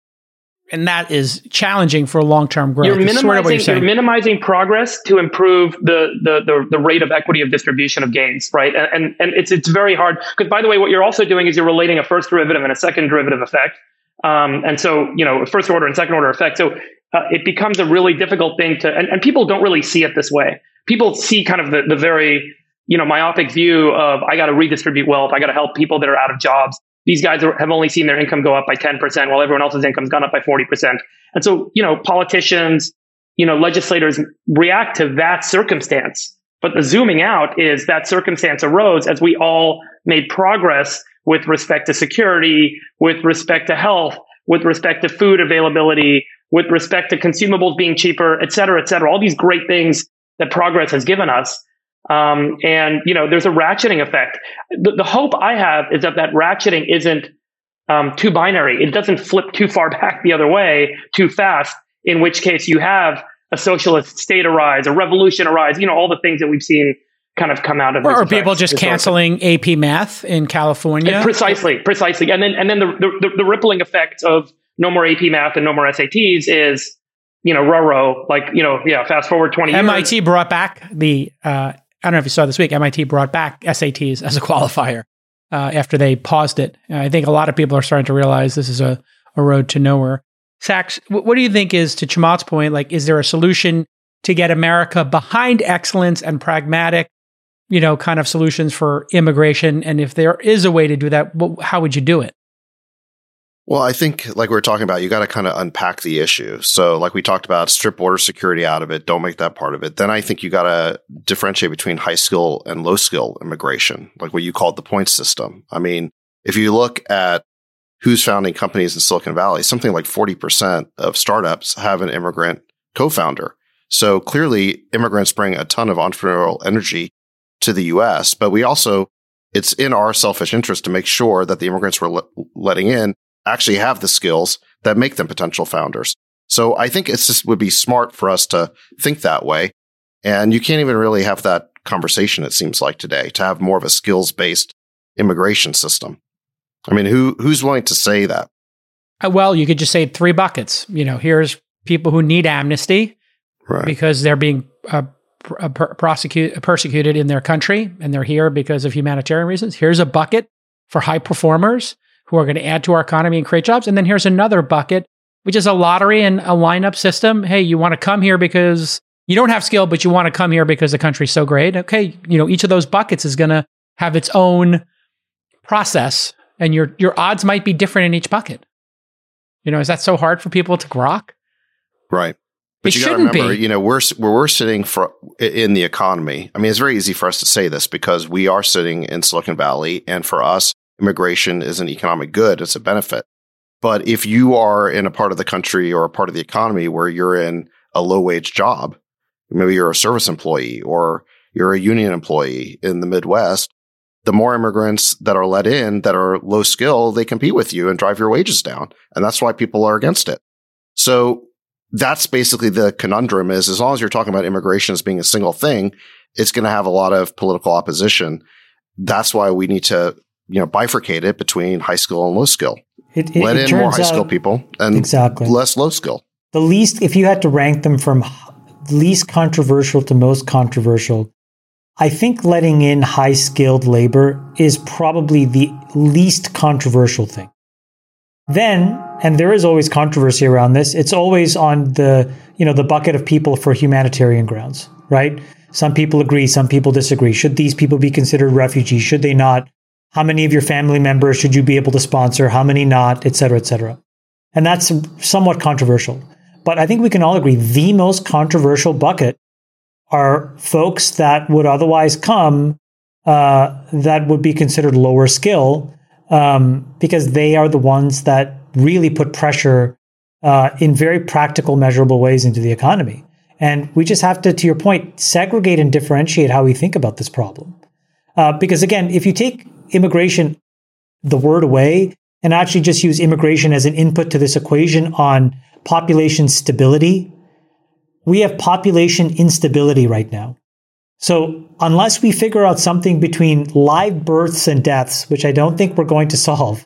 And that is challenging for long-term growth. You're It's sort of what minimizing, you're saying. you're minimizing progress to improve the, the the the rate of equity of distribution of gains, right? And and, and it's it's very hard because, by the way, what you're also doing is you're relating a first derivative and a second derivative effect, um, and so you know first order and second order effect. So uh, it becomes a really difficult thing to, and, and people don't really see it this way. People see kind of the the very you know myopic view of I got to redistribute wealth, I got to help people that are out of jobs. These guys are, have only seen their income go up by ten percent while everyone else's income's gone up by forty percent. And so, you know, politicians, you know, legislators react to that circumstance. But the zooming out is that circumstance arose as we all made progress with respect to security, with respect to health, with respect to food availability, with respect to consumables being cheaper, et cetera, et cetera. All these great things that progress has given us. Um, and, you know, there's a ratcheting effect. The, the hope I have is that that ratcheting isn't um, too binary. It doesn't flip too far back the other way too fast, in which case you have a socialist state arise, a revolution arise, you know, all the things that we've seen kind of come out of Or, or people just canceling A P math in California. And precisely, precisely. And then and then the, the, the rippling effect of no more A P math and no more S A Ts is, you know, row like, you know, yeah, fast forward twenty M I T years. brought back the, uh, I don't know if you saw this week, M I T brought back S A Ts as a qualifier uh, after they paused it. Uh, I think a lot of people are starting to realize this is a, a road to nowhere. Sachs, what do you think is, to Chamath's point, like, is there a solution to get America behind excellence and pragmatic, you know, kind of solutions for immigration? And if there is a way to do that, what, how would you do it? Well, I think, like we were talking about, you got to kind of unpack the issue. So like we talked about, strip border security out of it. Don't make that part of it. Then I think you got to differentiate between high skill and low skill immigration, like what you called the point system. I mean, if you look at who's founding companies in Silicon Valley, something like forty percent of startups have an immigrant co-founder. So clearly immigrants bring a ton of entrepreneurial energy to the U S, but we also, it's in our selfish interest to make sure that the immigrants we're le- letting in actually have the skills that make them potential founders. So I think it's just would be smart for us to think that way. And you can't even really have that conversation, it seems like today, to have more of a skills-based immigration system. I mean, who who's willing to say that? Uh, well, you could just say three buckets. You know, here's people who need amnesty Right. because they're being uh, pr- uh, per- prosecute, persecuted in their country and they're here because of humanitarian reasons. Here's a bucket for high performers who are going to add to our economy and create jobs. And then here's another bucket, which is a lottery and a lineup system. Hey, you want to come here because you don't have skill, but you want to come here because the country's so great. Okay, you know, each of those buckets is going to have its own process, and your your odds might be different in each bucket. You know, is that so hard for people to grok? Right. But It you got to shouldn't remember, be. you know, we're where we're sitting for in the economy. I mean, it's very easy for us to say this because we are sitting in Silicon Valley, and for us, immigration is an economic good; it's a benefit. But if you are in a part of the country or a part of the economy where you're in a low wage job, maybe you're a service employee or you're a union employee in the Midwest, the more immigrants that are let in that are low skill, they compete with you and drive your wages down. And that's why people are against it. So that's basically the conundrum is as long as you're talking about immigration as being a single thing, it's going to have a lot of political opposition. That's why we need to, you know, bifurcate it between high skill and low skill. It, it, Let it in more turns high skill out- people and Exactly. less low skill. The least, if you had to rank them from least controversial to most controversial, I think letting in high skilled labor is probably the least controversial thing. Then, and there is always controversy around this, it's always on the, you know, the bucket of people for humanitarian grounds, right? Some people agree, some people disagree. Should these people be considered refugees? Should they not? How many of your family members should you be able to sponsor? How many not? Et cetera, et cetera. And that's somewhat controversial. But I think we can all agree the most controversial bucket are folks that would otherwise come uh, that would be considered lower skill um, because they are the ones that really put pressure uh, in very practical, measurable ways into the economy. And we just have to, to your point, segregate and differentiate how we think about this problem. Uh, because again, if you take immigration, the word away, and actually just use immigration as an input to this equation on population stability, we have population instability right now. So unless we figure out something between live births and deaths, which I don't think we're going to solve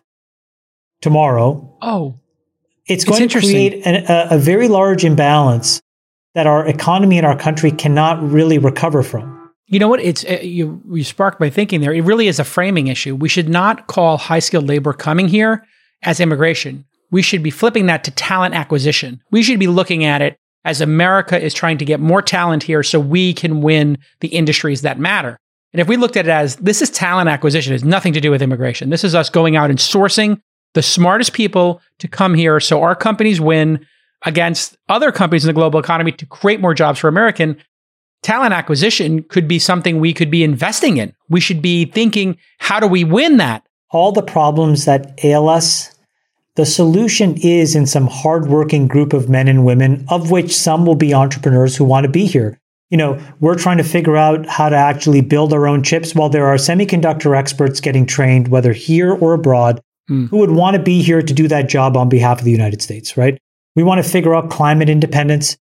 tomorrow, Oh, it's It's going to interesting. create an, a, a very large imbalance that our economy and our country cannot really recover from. you know what? It's uh, you. You sparked my thinking there. It really is a framing issue. We should not call high skilled labor coming here as immigration. We should be flipping that to talent acquisition. We should be looking at it as America is trying to get more talent here so we can win the industries that matter. And if we looked at it as this is talent acquisition, it has nothing to do with immigration. This is us going out and sourcing the smartest people to come here so our companies win against other companies in the global economy to create more jobs for American. Talent acquisition could be something we could be investing in. We should be thinking, how do we win that? All the problems that ail us, the solution is in some hardworking group of men and women, of which some will be entrepreneurs who want to be here. You know, we're trying to figure out how to actually build our own chips while there are semiconductor experts getting trained, whether here or abroad, Mm. who would want to be here to do that job on behalf of the United States, right? We want to figure out climate independence.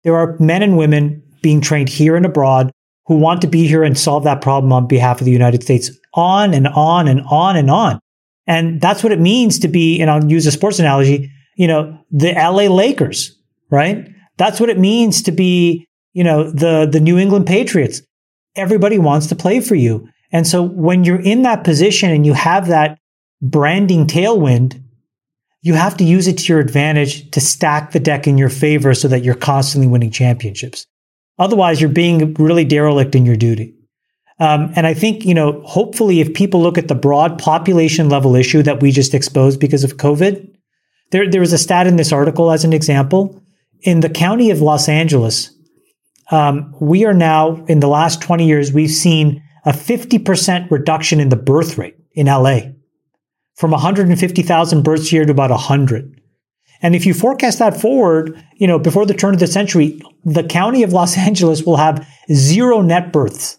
There are men and women being trained here and abroad who want to be here and solve that problem on behalf of the United States, on and on and on and on. And that's what it means to be, and I'll use a sports analogy, you know, the L A Lakers, right? That's what it means to be, you know, the, the New England Patriots. Everybody wants to play for you. And so when you're in that position and you have that branding tailwind, you have to use it to your advantage to stack the deck in your favor so that you're constantly winning championships. Otherwise, you're being really derelict in your duty. Um, and I think, you know, hopefully if people look at the broad population level issue that we just exposed because of COVID, there, there was a stat in this article as an example. In the county of Los Angeles, um, we are now, in the last twenty years, we've seen a fifty percent reduction in the birth rate in L A from one hundred fifty thousand births a year to about one hundred. And if you forecast that forward, you know, before the turn of the century, the county of Los Angeles will have zero net births.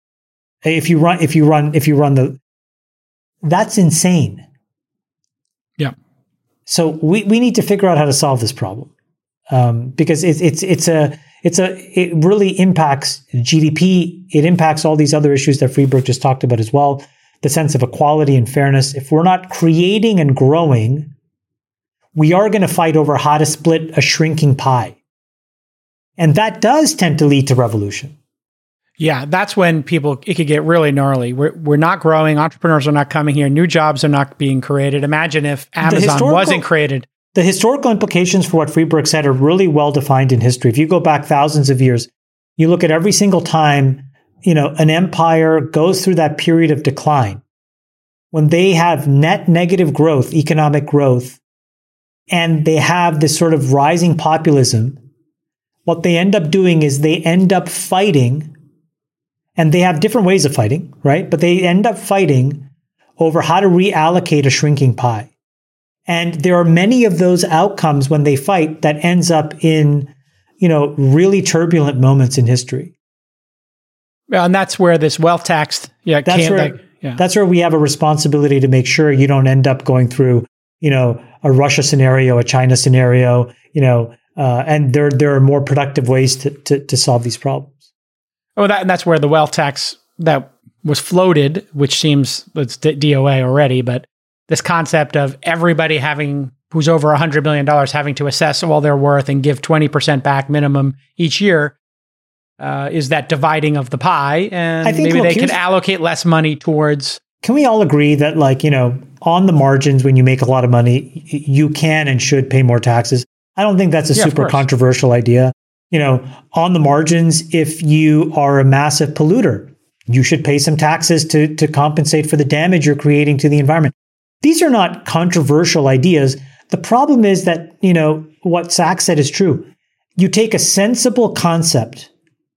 If you run, if you run, if you run the, that's insane. Yeah. So we, we need to figure out how to solve this problem, um, because it's it's it's a it's a it really impacts G D P. It impacts all these other issues that Friedberg just talked about as well. The sense of equality and fairness. If we're not creating and growing, we are going to fight over how to split a shrinking pie, and that does tend to lead to revolution. Yeah, that's when people, it could get really gnarly. We're, we're not growing. Entrepreneurs are not coming here. New jobs are not being created. Imagine if Amazon wasn't created. The historical implications for what Friedberg said are really well defined in history. If you go back thousands of years, you look at every single time, you know, an empire goes through that period of decline, when they have net negative growth, economic growth, and they have this sort of rising populism, what they end up doing is they end up fighting. And they have different ways of fighting, right? But they end up fighting over how to reallocate a shrinking pie. And there are many of those outcomes when they fight that ends up in, you know, really turbulent moments in history. Well, and that's where this wealth tax, yeah, that's where, like, yeah. that's where we have a responsibility to make sure you don't end up going through, you know, a Russia scenario, a China scenario, you know, uh, and there there are more productive ways to to, to solve these problems. Oh, that, and that's where the wealth tax that was floated, which seems it's D O A already, but this concept of everybody having who's over one hundred million dollars having to assess all their worth and give twenty percent back minimum each year uh, is that dividing of the pie. And I think, maybe look, they can allocate less money towards. Can we all agree that, like, you know, on the margins, when you make a lot of money, you can and should pay more taxes? I don't think that's a yeah, super controversial idea. You know, on the margins, if you are a massive polluter, you should pay some taxes to, to compensate for the damage you're creating to the environment. These are not controversial ideas. The problem is that, you know, what Sachs said is true. You take a sensible concept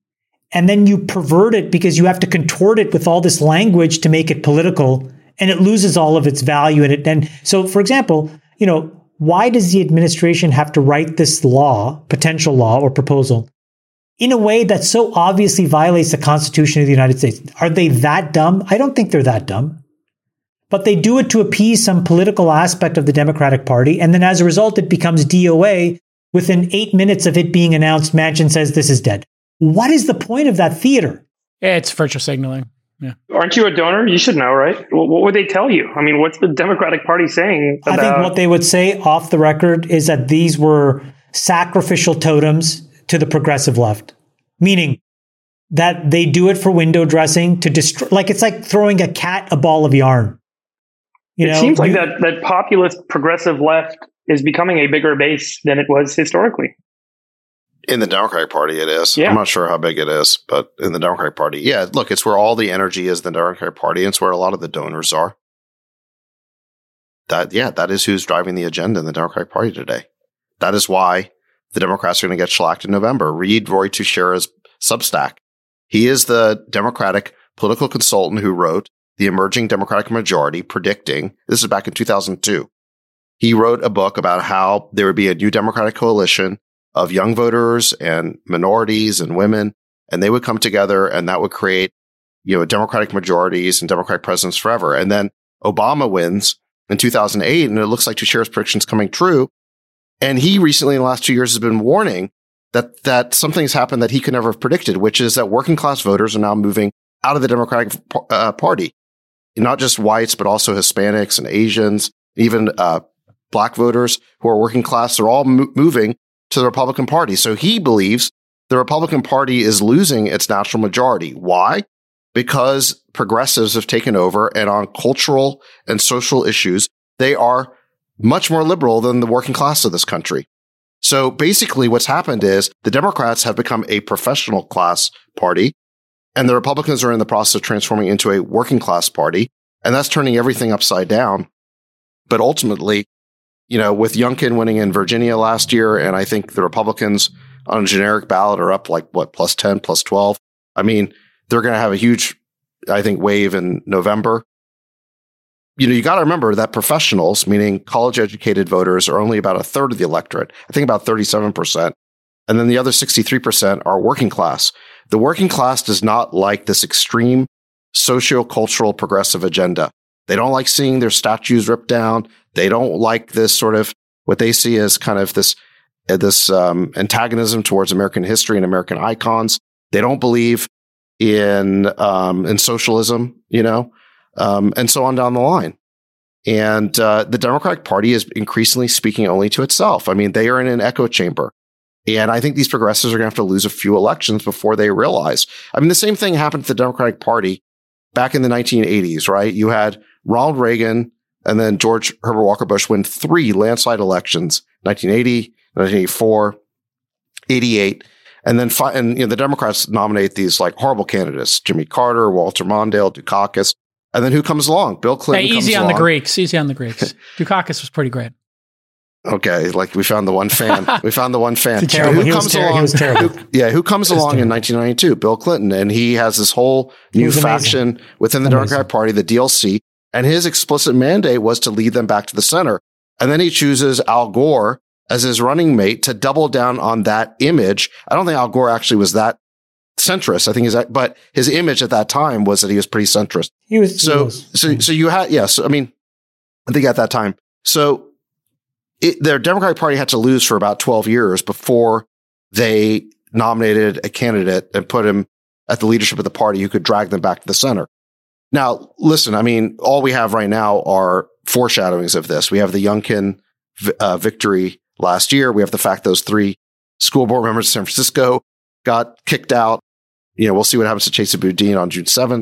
and then you pervert it because you have to contort it with all this language to make it political, and it loses all of its value in it. And so, for example, you know, why does the administration have to write this law, potential law or proposal, in a way that so obviously violates the Constitution of the United States? Are they that dumb? I don't think they're that dumb. But they do it to appease some political aspect of the Democratic Party. And then as a result, it becomes D O A. Within eight minutes of it being announced, Manchin says this is dead. What is the point of that theater? It's virtue signaling. Yeah. Aren't you a donor? You should know, right? What would they tell you? I mean, what's the Democratic Party saying about- I think what they would say off the record is that these were sacrificial totems to the progressive left, meaning that they do it for window dressing to destroy, like it's like throwing a cat a ball of yarn. You it know, seems like you, that, that populist progressive left is becoming a bigger base than it was historically. In the Democratic Party, it is. Yeah. I'm not sure how big it is, but in the Democratic Party, yeah, look, it's where all the energy is in the Democratic Party, and it's where a lot of the donors are. That, yeah, that is who's driving the agenda in the Democratic Party today. That is why the Democrats are going to get shellacked in November. Read Roy Teixeira's Substack. He is the Democratic political consultant who wrote The Emerging Democratic Majority, predicting, this is back in two thousand two. He wrote a book about how there would be a new Democratic coalition of young voters and minorities and women, and they would come together, and that would create, you know, Democratic majorities and Democratic presidents forever. And then Obama wins in two thousand eight, and it looks like Teixeira's prediction's coming true. And he recently, in the last two years, has been warning that that something's happened that he could never have predicted, which is that working class voters are now moving out of the Democratic uh, Party. Not just whites, but also Hispanics and Asians, even uh, black voters who are working class. They're all mo- moving to the Republican Party. So he believes the Republican Party is losing its national majority. Why? Because progressives have taken over, and on cultural and social issues, they are much more liberal than the working class of this country. So basically what's happened is the Democrats have become a professional class party, and the Republicans are in the process of transforming into a working class party, and that's turning everything upside down. But ultimately, you know, with Youngkin winning in Virginia last year, and I think the Republicans on a generic ballot are up like, what, plus ten, plus twelve. I mean, they're going to have a huge, I think, wave in November. You know, you got to remember that professionals, meaning college-educated voters, are only about a third of the electorate. I think about thirty-seven percent. And then the other sixty-three percent are working class. The working class does not like this extreme socio-cultural progressive agenda. They don't like seeing their statues ripped down. They don't like this sort of what they see as kind of this, uh, this um, antagonism towards American history and American icons. They don't believe in um, in socialism, you know, um, and so on down the line. And uh, the Democratic Party is increasingly speaking only to itself. I mean, they are in an echo chamber. And I think these progressives are going to have to lose a few elections before they realize. I mean, the same thing happened to the Democratic Party back in the nineteen eighties, right? You had Ronald Reagan and then George Herbert Walker Bush win three landslide elections, nineteen eighty, nineteen eighty-four, eighty-eight. And then fi- and, you know, the Democrats nominate these like horrible candidates, Jimmy Carter, Walter Mondale, Dukakis. And then who comes along? Bill Clinton. Hey, easy comes on along. the Greeks. Easy on the Greeks. Dukakis was pretty great. Okay, like we found the one fan. We found the one fan. Terrible. Who He comes was ter- along? he was terrible. Who, yeah, who comes along terrible. in nineteen ninety-two? Bill Clinton, and he has this whole He new was amazing. faction within the Amazing. Democratic Party, the D L C, and his explicit mandate was to lead them back to the center. And then he chooses Al Gore as his running mate to double down on that image. I don't think Al Gore actually was that centrist. I think he's, but his image at that time was that he was pretty centrist. He was So, he was. so, so you had, yes, I mean, I think at that time. So it, their Democratic Party had to lose for about twelve years before they nominated a candidate and put him at the leadership of the party who could drag them back to the center. Now, listen, I mean, all we have right now are foreshadowings of this. We have the Youngkin uh, victory last year. We have the fact those three school board members in San Francisco got kicked out. You know, we'll see what happens to Chesa Boudin on June seventh.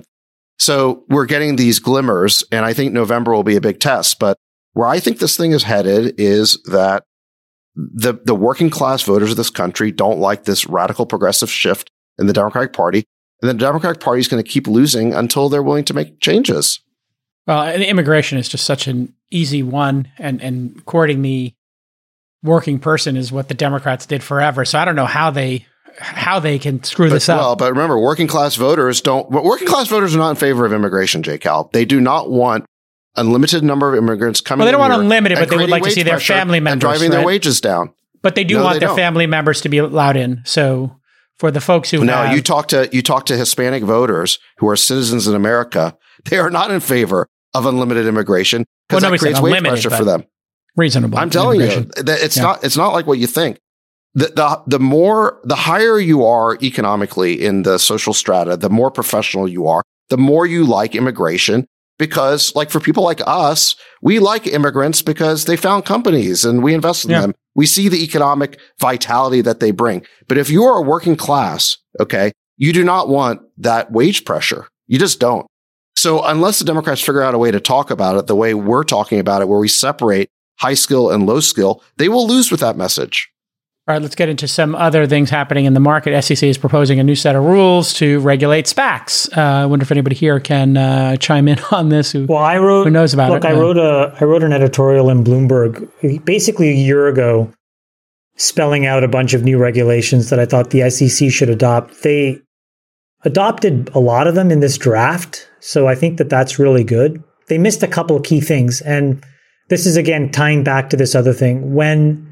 So we're getting these glimmers, and I think November will be a big test. But where I think this thing is headed is that the, the working class voters of this country don't like this radical progressive shift in the Democratic Party. And the Democratic Party is going to keep losing until they're willing to make changes. Well, and immigration is just such an easy one, and, and courting the working person is what the Democrats did forever. So I don't know how they how they can screw But, this up. well, but remember, working class voters don't. Working class voters are not in favor of immigration, J. Cal. They do not want unlimited number of immigrants coming. Well, they don't in want here unlimited, and but they would creating like to wage see their pressure family and members, driving their right? wages down. But they do No, want they their don't. family members to be allowed in. So for the folks who No, have, you talk to you talk to Hispanic voters who are citizens in America. They are not in favor of unlimited immigration because Well, nobody that creates said wage unlimited, pressure but for them. reasonable. I'm telling you, immigration. that it's Yeah. not it's not like what you think. The, the the more the higher you are economically in the social strata, the more professional you are, the more you like immigration. Because, like, for people like us, we like immigrants because they found companies and we invest in Yeah. them. We see the economic vitality that they bring. But if you are a working class, okay, you do not want that wage pressure. You just don't. So unless the Democrats figure out a way to talk about it the way we're talking about it, where we separate high skill and low skill, they will lose with that message. All right, let's get into some other things happening in the market. S E C is proposing a new set of rules to regulate SPACs. Uh, I wonder if anybody here can uh, chime in on this. Who, Well, I wrote. who knows about look, it? I Uh, wrote a I wrote an editorial in Bloomberg basically a year ago, spelling out a bunch of new regulations that I thought the S E C should adopt. They adopted a lot of them in this draft, so I think that that's really good. They missed a couple of key things, and this is again tying back to this other thing. When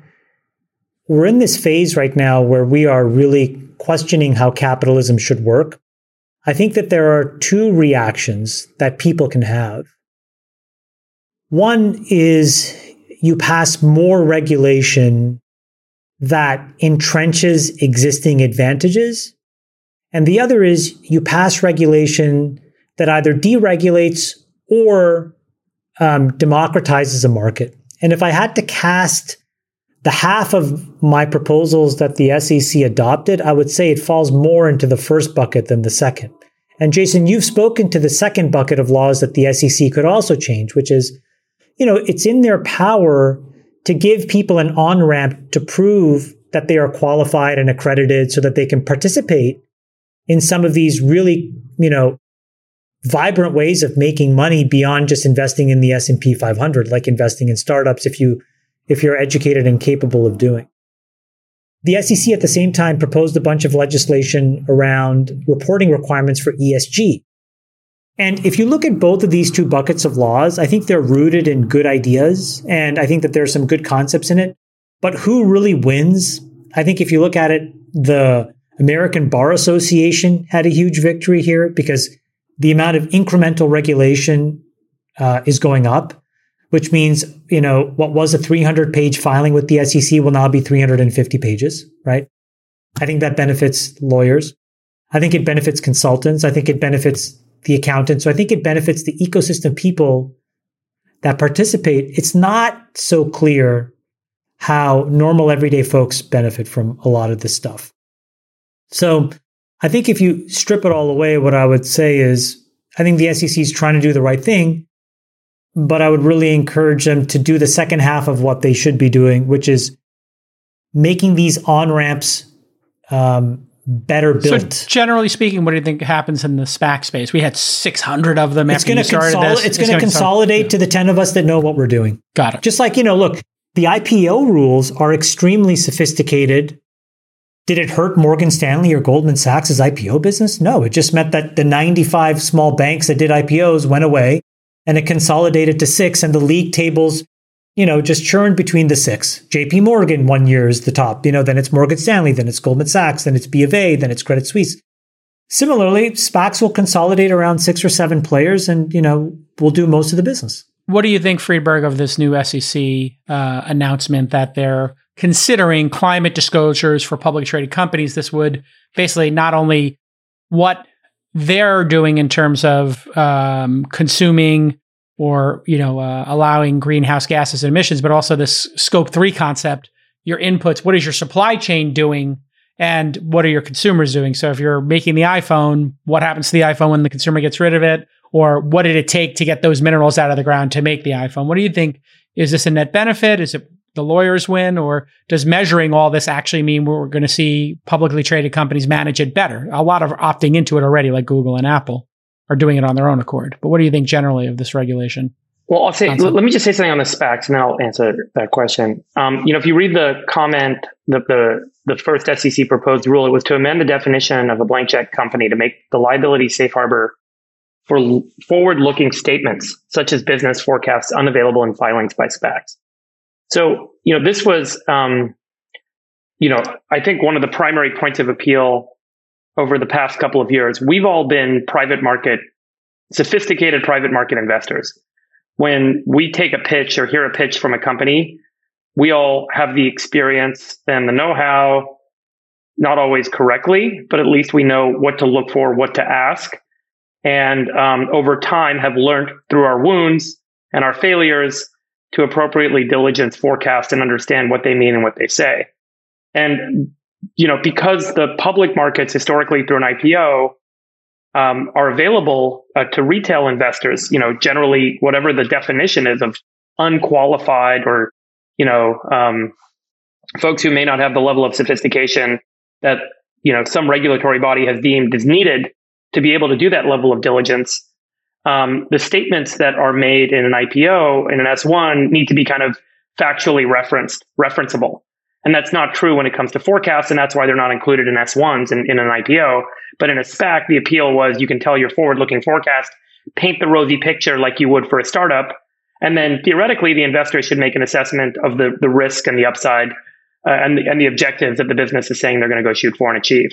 we're in this phase right now where we are really questioning how capitalism should work, I think that there are two reactions that people can have. One is you pass more regulation that entrenches existing advantages. And the other is you pass regulation that either deregulates or um, democratizes a market. And if I had to cast the half of my proposals that the S E C adopted, I would say it falls more into the first bucket than the second. And Jason, you've spoken to the second bucket of laws that the S E C could also change, which is, you know, it's in their power to give people an on-ramp to prove that they are qualified and accredited so that they can participate in some of these really, you know, vibrant ways of making money beyond just investing in the S and P five hundred, like investing in startups if you if you're educated and capable of doing. The S E C at the same time proposed a bunch of legislation around reporting requirements for E S G. And if you look at both of these two buckets of laws, I think they're rooted in good ideas, and I think that there's some good concepts in it. But who really wins? I think if you look at it, the American Bar Association had a huge victory here because the amount of incremental regulation uh, is going up, which means, you know, what was a three hundred page filing with the S E C will now be three hundred fifty pages, right? I think that benefits lawyers. I think it benefits consultants. I think it benefits the accountants. So I think it benefits the ecosystem people that participate. It's not so clear how normal everyday folks benefit from a lot of this stuff. So I think if you strip it all away, what I would say is I think the S E C is trying to do the right thing, but I would really encourage them to do the second half of what they should be doing, which is making these on-ramps um, better built. So generally speaking, what do you think happens in the SPAC space? We had six hundred of them it's after you started consoli- this. It's, it's going to consolidate yeah. to the ten of us that know what we're doing. Got it. Just like, you know, look, the I P O rules are extremely sophisticated. Did it hurt Morgan Stanley or Goldman Sachs' I P O business? No, it just meant that the ninety-five small banks that did I P Os went away and it consolidated to six, and the league tables, you know, just churned between the six. J P Morgan one year is the top, you know, then it's Morgan Stanley, then it's Goldman Sachs, then it's B of A, then it's Credit Suisse. Similarly, SPACs will consolidate around six or seven players and, you know, will do most of the business. What do you think, Friedberg, of this new S E C uh, announcement that they're considering climate disclosures for publicly traded companies? This would basically not only what they're doing in terms of um, consuming or, you know, uh, allowing greenhouse gases and emissions, but also this scope three concept, your inputs. What is your supply chain doing? And what are your consumers doing? So if you're making the iPhone, what happens to the iPhone when the consumer gets rid of it? Or what did it take to get those minerals out of the ground to make the iPhone? What do you think? Is this a net benefit? Is it the lawyers win? Or does measuring all this actually mean we're going to see publicly traded companies manage it better? A lot of opting into it already, like Google and Apple, are doing it on their own accord. But what do you think generally of this regulation? Well, I'll say, l- let me just say something on the SPACs, and then I'll answer that question. Um, you know, if you read the comment, the, the the first S E C proposed rule, it was to amend the definition of a blank check company to make the liability safe harbor for l- forward-looking statements, such as business forecasts, unavailable in filings by SPACs. So, you know, this was, um, you know, I think one of the primary points of appeal over the past couple of years. We've all been private market, sophisticated private market investors. When we take a pitch or hear a pitch from a company, we all have the experience and the know-how, not always correctly, but at least we know what to look for, what to ask. And um, over time have learned through our wounds and our failures to appropriately diligence, forecast, and understand what they mean and what they say. And, you know, because the public markets historically through an I P O um, are available uh, to retail investors, you know, generally whatever the definition is of unqualified or, you know, um, folks who may not have the level of sophistication that, you know, some regulatory body has deemed is needed to be able to do that level of diligence. Um, the statements that are made in an I P O, in an S one, need to be kind of factually referenced, referenceable. And that's not true when it comes to forecasts, and that's why they're not included in S ones in, in an I P O. But in a SPAC, the appeal was you can tell your forward-looking forecast, paint the rosy picture like you would for a startup, and then theoretically, the investor should make an assessment of the, the risk and the upside uh, and, the, and the objectives that the business is saying they're going to go shoot for and achieve.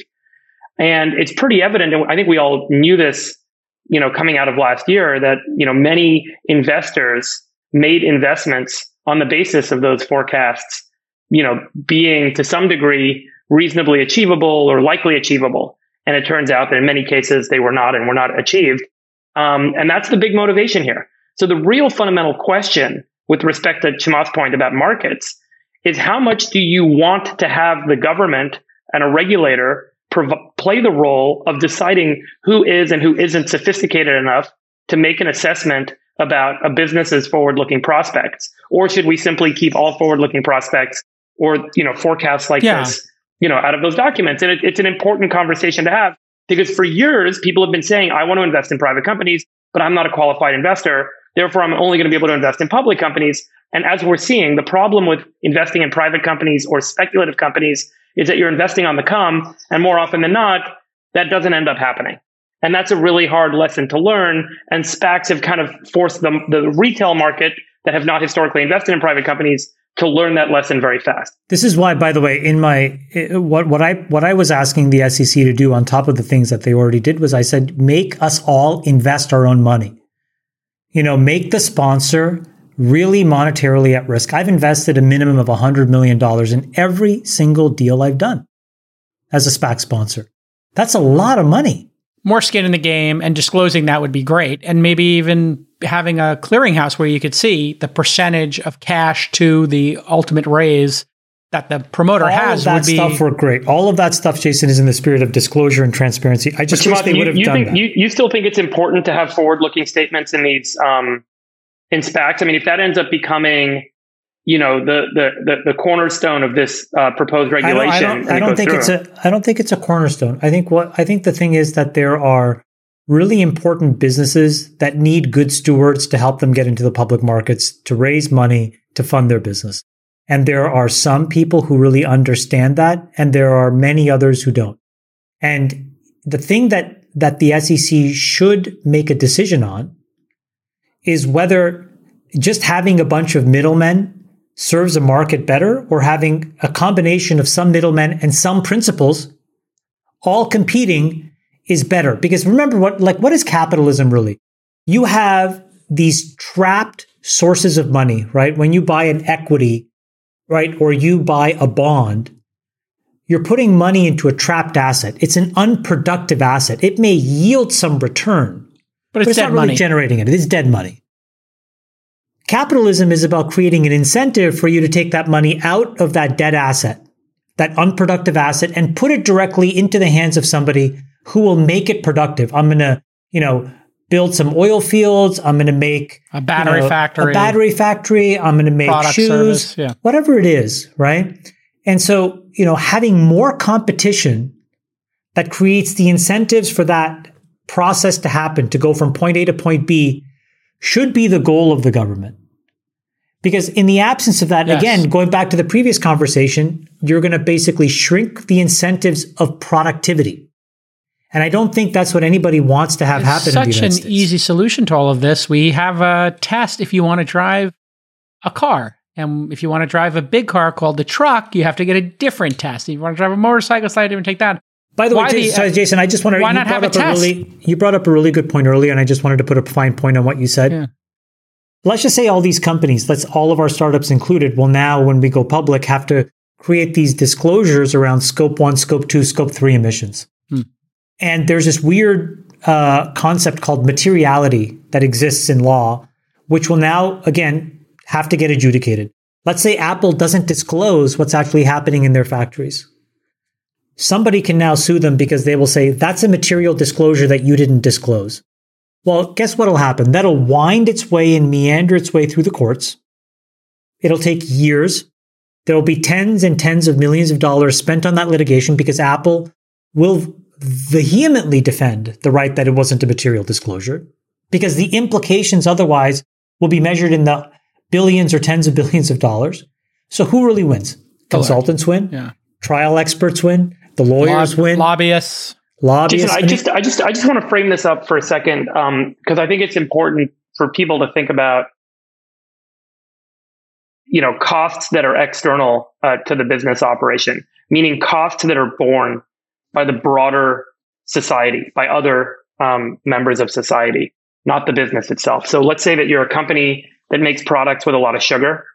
And it's pretty evident, and I think we all knew this, you know, coming out of last year, that, you know, many investors made investments on the basis of those forecasts you know, being to some degree reasonably achievable or likely achievable. And it turns out that in many cases they were not and were not achieved. Um, and that's the big motivation here. So the real fundamental question with respect to Chamath's point about markets is how much do you want to have the government and a regulator prov- play the role of deciding who is and who isn't sophisticated enough to make an assessment about a business's forward-looking prospects? Or should we simply keep all forward-looking prospects or, you know, forecasts like yeah. this, you know, out of those documents? And it, it's an important conversation to have, because for years, people have been saying, I want to invest in private companies, but I'm not a qualified investor. Therefore, I'm only going to be able to invest in public companies. And as we're seeing, the problem with investing in private companies or speculative companies is that you're investing on the come. And more often than not, that doesn't end up happening. And that's a really hard lesson to learn. And SPACs have kind of forced the, the retail market that have not historically invested in private companies to learn that lesson very fast. This is why, by the way, in my what what I what I was asking the S E C to do on top of the things that they already did was I said, make us all invest our own money. You know, make the sponsor really monetarily at risk. I've invested a minimum of one hundred million dollars in every single deal I've done as a SPAC sponsor. That's a lot of money. More skin in the game, and disclosing that would be great. And maybe even having a clearinghouse where you could see the percentage of cash to the ultimate raise that the promoter All has. Of that would be stuff worked great. All of that stuff, Jason, is in the spirit of disclosure and transparency. I just but wish Chamath, they would have you, done think, that. You, you still think it's important to have forward-looking statements in these um, in SPACs? I mean, if that ends up becoming, you know, the the the, the cornerstone of this uh, proposed regulation, I don't, I don't, I don't think through. it's a. I don't think it's a cornerstone. I think what I think the thing is that there are really important businesses that need good stewards to help them get into the public markets to raise money to fund their business. And there are some people who really understand that, and there are many others who don't. And the thing that that the S E C should make a decision on is whether just having a bunch of middlemen serves a market better, or having a combination of some middlemen and some principals all competing is better. Because remember, what like what is capitalism really? You have these trapped sources of money, right? When you buy an equity, right, or you buy a bond, you're putting money into a trapped asset. It's an unproductive asset. It may yield some return, but it's, but it's dead not really money. generating it. It's dead money. Capitalism is about creating an incentive for you to take that money out of that dead asset, that unproductive asset, and put it directly into the hands of somebody who will make it productive. I'm going to, you know, build some oil fields. I'm going to make a battery you know, factory, a battery factory. I'm going to make product shoes, service, yeah. whatever it is, right? And so, you know, having more competition that creates the incentives for that process to happen, to go from point A to point B, should be the goal of the government. Because in the absence of that, yes. again, going back to the previous conversation, you're going to basically shrink the incentives of productivity. And I don't think that's what anybody wants to have it's happen in the United States. Such an States. easy solution to all of this. We have a test if you want to drive a car. And if you want to drive a big car called the truck, you have to get a different test. If you want to drive a motorcycle, so I didn't take that. By the Why way, the, Jason, sorry, Jason, I just wanted why you not brought have a up test? really you brought up a really good point earlier, and I just wanted to put a fine point on what you said. Yeah. Let's just say all these companies, let's all of our startups included, will now, when we go public, have to create these disclosures around scope one, scope two, scope three emissions. Hmm. And there's this weird uh, concept called materiality that exists in law, which will now, again, have to get adjudicated. Let's say Apple doesn't disclose what's actually happening in their factories. Somebody can now sue them because they will say, that's a material disclosure that you didn't disclose. Well, guess what will happen? That'll wind its way and meander its way through the courts. It'll take years. There will be tens and tens of millions of dollars spent on that litigation because Apple will vehemently defend the right that it wasn't a material disclosure, because the implications otherwise will be measured in the billions or tens of billions of dollars. So who really wins? Consultants win. Yeah. Trial experts win. The lawyers Lob- win. Lobbyists. Lobbyists. Jason, I just, I just, I just want to frame this up for a second, um, because I think it's important for people to think about, you know, costs that are external uh, to the business operation, meaning costs that are borne by the broader society, by other um, members of society, not the business itself. So let's say that you're a company that makes products with a lot of sugar,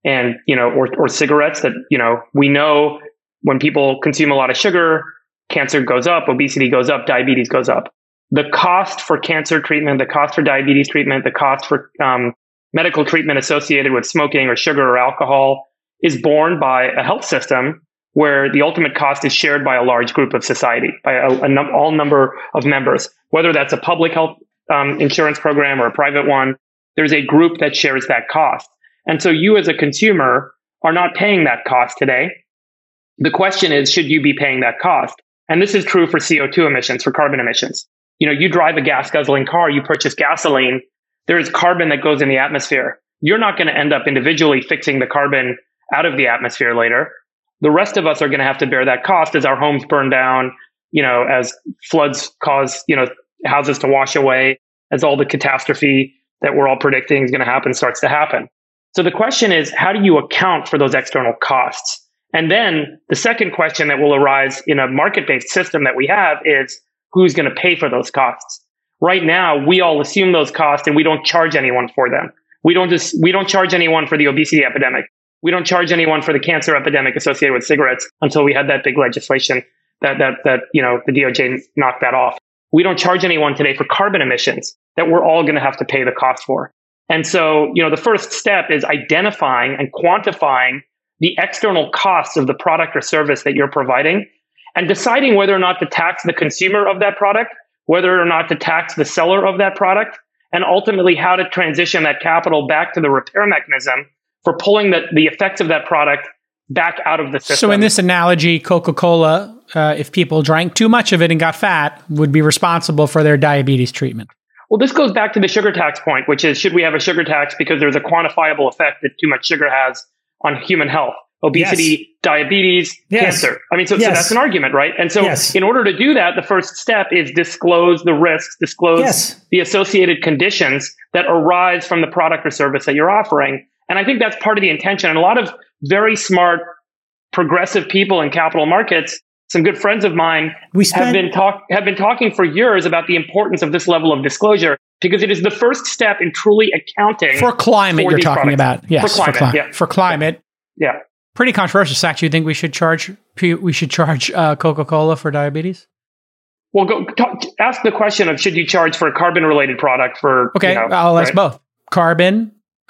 and, you know, or, or cigarettes that, you know, we know when people consume a lot of sugar, cancer goes up, obesity goes up, diabetes goes up. The cost for cancer treatment, the cost for diabetes treatment, the cost for um, medical treatment associated with smoking or sugar or alcohol is borne by a health system where the ultimate cost is shared by a large group of society, by a, a num- all number of members, whether that's a public health um, insurance program or a private one. There's a group that shares that cost. And so you as a consumer are not paying that cost today. The question is, should you be paying that cost? And this is true for C O two emissions, for carbon emissions. You know, you drive a gas guzzling car, you purchase gasoline, there is carbon that goes in the atmosphere. You're not going to end up individually fixing the carbon out of the atmosphere later. The rest of us are going to have to bear that cost as our homes burn down, you know, as floods cause, you know, houses to wash away, as all the catastrophe that we're all predicting is going to happen starts to happen. So the question is, how do you account for those external costs? And then the second question that will arise in a market-based system that we have is, who's going to pay for those costs? Right now, we all assume those costs and we don't charge anyone for them. We don't just, we don't charge anyone for the obesity epidemic. We don't charge anyone for the cancer epidemic associated with cigarettes until we had that big legislation that, that, that, you know, the D O J knocked that off. We don't charge anyone today for carbon emissions that we're all going to have to pay the cost for. And so, you know, the first step is identifying and quantifying the external costs of the product or service that you're providing and deciding whether or not to tax the consumer of that product, whether or not to tax the seller of that product, and ultimately how to transition that capital back to the repair mechanism for pulling the, the effects of that product back out of the system. So in this analogy, Coca-Cola, uh, if people drank too much of it and got fat, would be responsible for their diabetes treatment. Well, this goes back to the sugar tax point, which is, should we have a sugar tax because there's a quantifiable effect that too much sugar has on human health? Obesity, yes. diabetes, yes. cancer. I mean, so, yes. so that's an argument, right? And so yes. in order to do that, the first step is disclose the risks, disclose yes. the associated conditions that arise from the product or service that you're offering. And I think that's part of the intention. And a lot of very smart, progressive people in capital markets, some good friends of mine we spent- have been talk have been talking for years about the importance of this level of disclosure, because it is the first step in truly accounting for climate. For you're talking products. about, yes, for climate, for, cli- yeah. for climate, yeah. Pretty controversial. Zach, do you think we should charge we should charge uh, Coca-Cola for diabetes? Well, go talk, ask the question of, should you charge for a carbon-related product for? Okay, you know, I'll ask right? both. Carbon.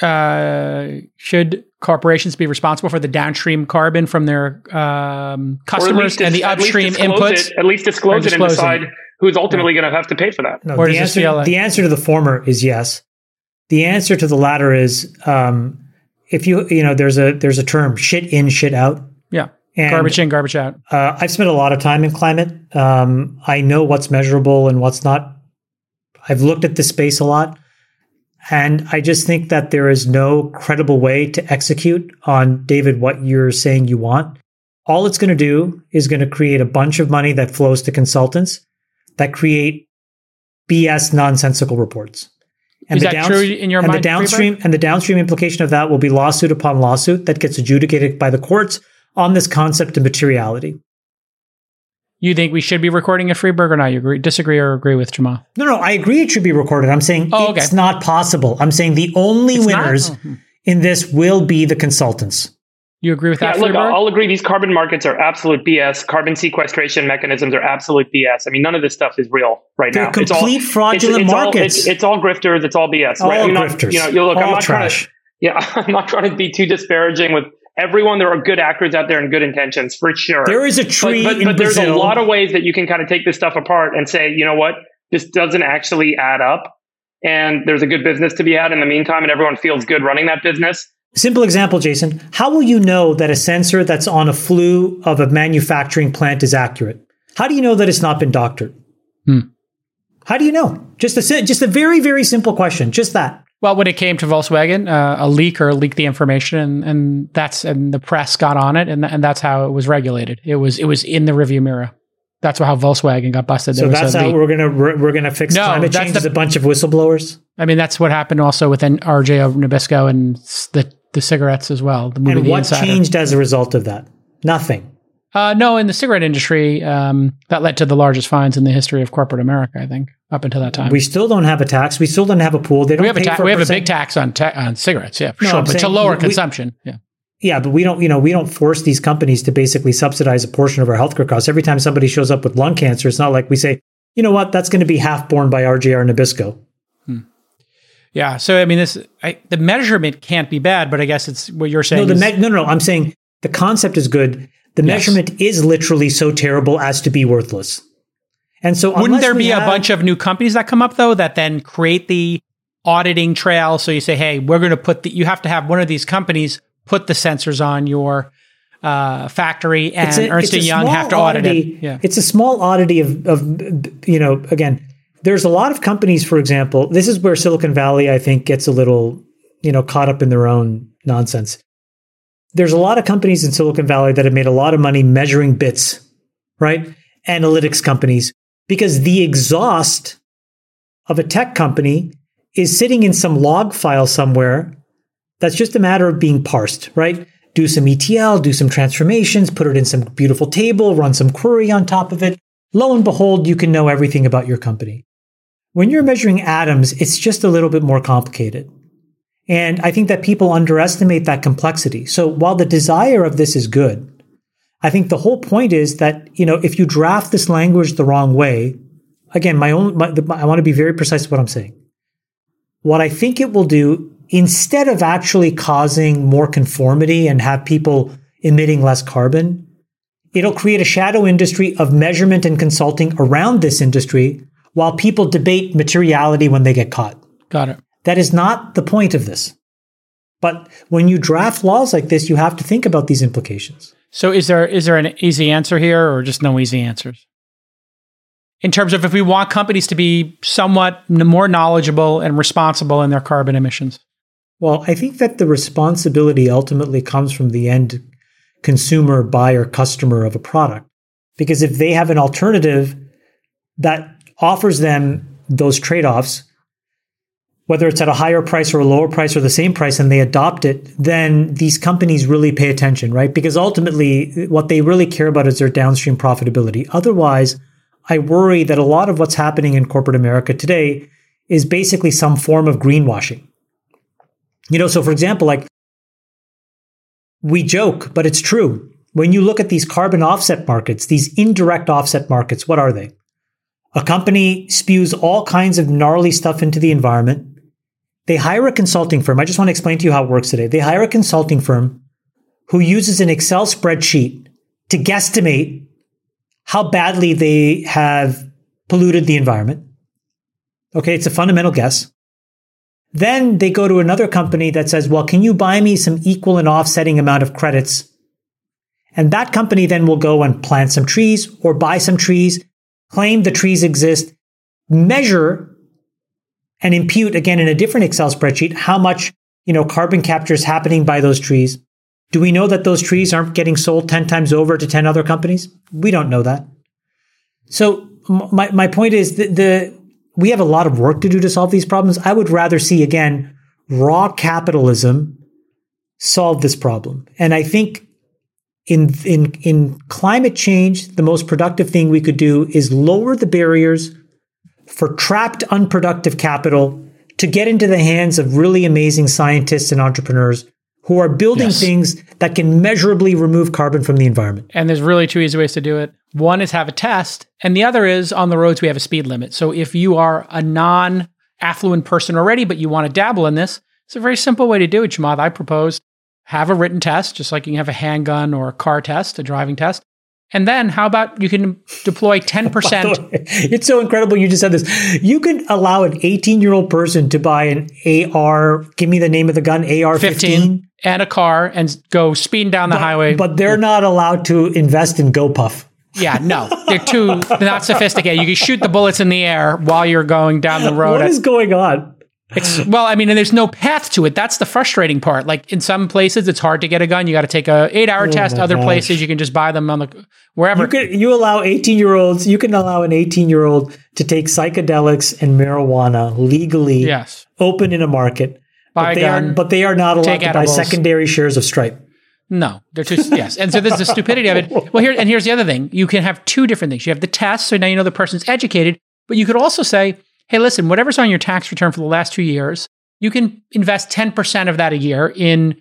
Uh, should corporations be responsible for the downstream carbon from their um, customers and the upstream inputs? It, at least disclose it and decide it. who's ultimately yeah. going to have to pay for that. No, the, answer, like? the answer to the former is yes. The answer to the latter is, um, if you you know, there's a there's a term, shit in, shit out. Yeah, and, garbage in, garbage out. Uh, I've spent a lot of time in climate. Um, I know what's measurable and what's not. I've looked at this space a lot. And I just think that there is no credible way to execute on, David, what you're saying you want. All it's going to do is going to create a bunch of money that flows to consultants that create B S nonsensical reports. And is the that downs- true in your and mind? The downstream, and the downstream implication of that will be lawsuit upon lawsuit that gets adjudicated by the courts on this concept of materiality. You think we should be recording at Freeburg or not? You agree, disagree or agree with Jamal? No, no, I agree it should be recorded. I'm saying oh, it's okay. not possible. I'm saying the only it's winners oh. in this will be the consultants. You agree with that, yeah, Freeburg? Look, I'll agree. These carbon markets are absolute B S. Carbon sequestration mechanisms are absolute B S. I mean, none of this stuff is real right They're now. complete it's all, fraudulent it's, it's markets. All, it's, it's all grifters. It's all B S. All right? I mean, grifters. Not, you know, look, all I'm not trash. Trying to, yeah, I'm not trying to be too disparaging with everyone. There are good actors out there and good intentions for sure. There is a tree but, but, in but Brazil. There's a lot of ways that you can kind of take this stuff apart and say, you know what, this doesn't actually add up. And there's a good business to be had in the meantime, and everyone feels good running that business. Simple example, Jason. How will you know that a sensor that's on a flue of a manufacturing plant is accurate? How do you know that it's not been doctored? Hmm. How do you know? Just a just a very, very simple question. Just that. Well, when it came to Volkswagen, uh, a leaker leaked the information, and, and that's and the press got on it, and and that's how it was regulated. It was it was in the rearview mirror. That's how Volkswagen got busted. So that's how leak. we're gonna we're gonna fix no, climate change. Is a bunch of whistleblowers. I mean, that's what happened also with R J Nabisco and the the cigarettes as well. The movie and The what Insider. changed as a result of that? Nothing. Uh, no, in the cigarette industry, um, that led to the largest fines in the history of corporate America, I think, up until that time. We still don't have a tax. We still don't have a pool. They don't we have, pay a, ta- for we a have a big tax on ta- on cigarettes, yeah, for no, sure, I'm but saying to lower we, consumption. Yeah. Yeah, but we don't, you know, we don't force these companies to basically subsidize a portion of our healthcare costs. Every time somebody shows up with lung cancer, it's not like we say, you know what, that's going to be half borne by R J R Nabisco. Hmm. Yeah. So, I mean, this I, the measurement can't be bad, but I guess it's what you're saying. No, the is, me- no, no, no. I'm saying the concept is good. The yes. measurement is literally so terrible as to be worthless. And so, wouldn't there be have, a bunch of new companies that come up though that then create the auditing trail? So you say, hey, we're going to put the, you have to have one of these companies put the sensors on your uh, factory, and a, Ernst and Young have to audit oddity, it. Yeah. It's a small oddity of, of, you know, again, there's a lot of companies, for example, this is where Silicon Valley, I think, gets a little, you know, caught up in their own nonsense. There's a lot of companies in Silicon Valley that have made a lot of money measuring bits, right? Analytics companies, because the exhaust of a tech company is sitting in some log file somewhere. That's just a matter of being parsed, right? Do some E T L, do some transformations, put it in some beautiful table, run some query on top of it. Lo and behold, you can know everything about your company. When you're measuring atoms, it's just a little bit more complicated. And I think that people underestimate that complexity. So while the desire of this is good, I think the whole point is that, you know, if you draft this language the wrong way, again, my own, my, the, I want to be very precise with what I'm saying. What I think it will do, instead of actually causing more conformity and have people emitting less carbon, it'll create a shadow industry of measurement and consulting around this industry while people debate materiality when they get caught. Got it. That is not the point of this. But when you draft laws like this, you have to think about these implications. So is there is there an easy answer here, or just no easy answers? In terms of if we want companies to be somewhat more knowledgeable and responsible in their carbon emissions? Well, I think that the responsibility ultimately comes from the end consumer, buyer, customer of a product. Because if they have an alternative that offers them those trade-offs, whether it's at a higher price or a lower price or the same price, and they adopt it, then these companies really pay attention, right? Because ultimately, what they really care about is their downstream profitability. Otherwise, I worry that a lot of what's happening in corporate America today is basically some form of greenwashing. You know, so for example, like we joke, but it's true. When you look at these carbon offset markets, these indirect offset markets, what are they? A company spews all kinds of gnarly stuff into the environment. They hire a consulting firm. I just want to explain to you how it works today. They hire a consulting firm who uses an Excel spreadsheet to guesstimate how badly they have polluted the environment. Okay, it's a fundamental guess. Then they go to another company that says, well, can you buy me some equal and offsetting amount of credits? And that company then will go and plant some trees or buy some trees, claim the trees exist, measure and impute, again, in a different Excel spreadsheet, how much, you know, carbon capture is happening by those trees. Do we know that those trees aren't getting sold ten times over to ten other companies? We don't know that. So my, my point is that the we have a lot of work to do to solve these problems. I would rather see, again, raw capitalism solve this problem. And I think in, in, in climate change, the most productive thing we could do is lower the barriers for trapped unproductive capital to get into the hands of really amazing scientists and entrepreneurs who are building yes. things that can measurably remove carbon from the environment. And there's really two easy ways to do it. One is have a test, and the other is on the roads we have a speed limit. So if you are a non-affluent person already, but you want to dabble in this, it's a very simple way to do it, Chamath. I propose have a written test, just like you can have a handgun or a car test, a driving test. And then how about you can deploy ten percent? It's so incredible you just said this. You can allow an eighteen-year-old person to buy an A R, give me the name of the gun, A R fifteen. And a car and go speeding down the but, highway. But they're not allowed to invest in GoPuff. Yeah, no. They're too they're not sophisticated. You can shoot the bullets in the air while you're going down the road. What is going on? It's well, I mean, and there's no path to it. That's the frustrating part. Like in some places, it's hard to get a gun. You got to take a eight hour oh test. Other gosh. places, you can just buy them on the wherever. You, could, you allow eighteen year olds. You can allow an eighteen year old to take psychedelics and marijuana legally. Yes, open in a market. Buy but a they gun, are, but they are not allowed to edibles. buy secondary shares of Stripe. No, they're too yes. And so there's the stupidity of it. Well, here and here's the other thing. You can have two different things. You have the test, so now you know the person's educated. But you could also say, hey, listen, whatever's on your tax return for the last two years. You can invest ten percent of that a year in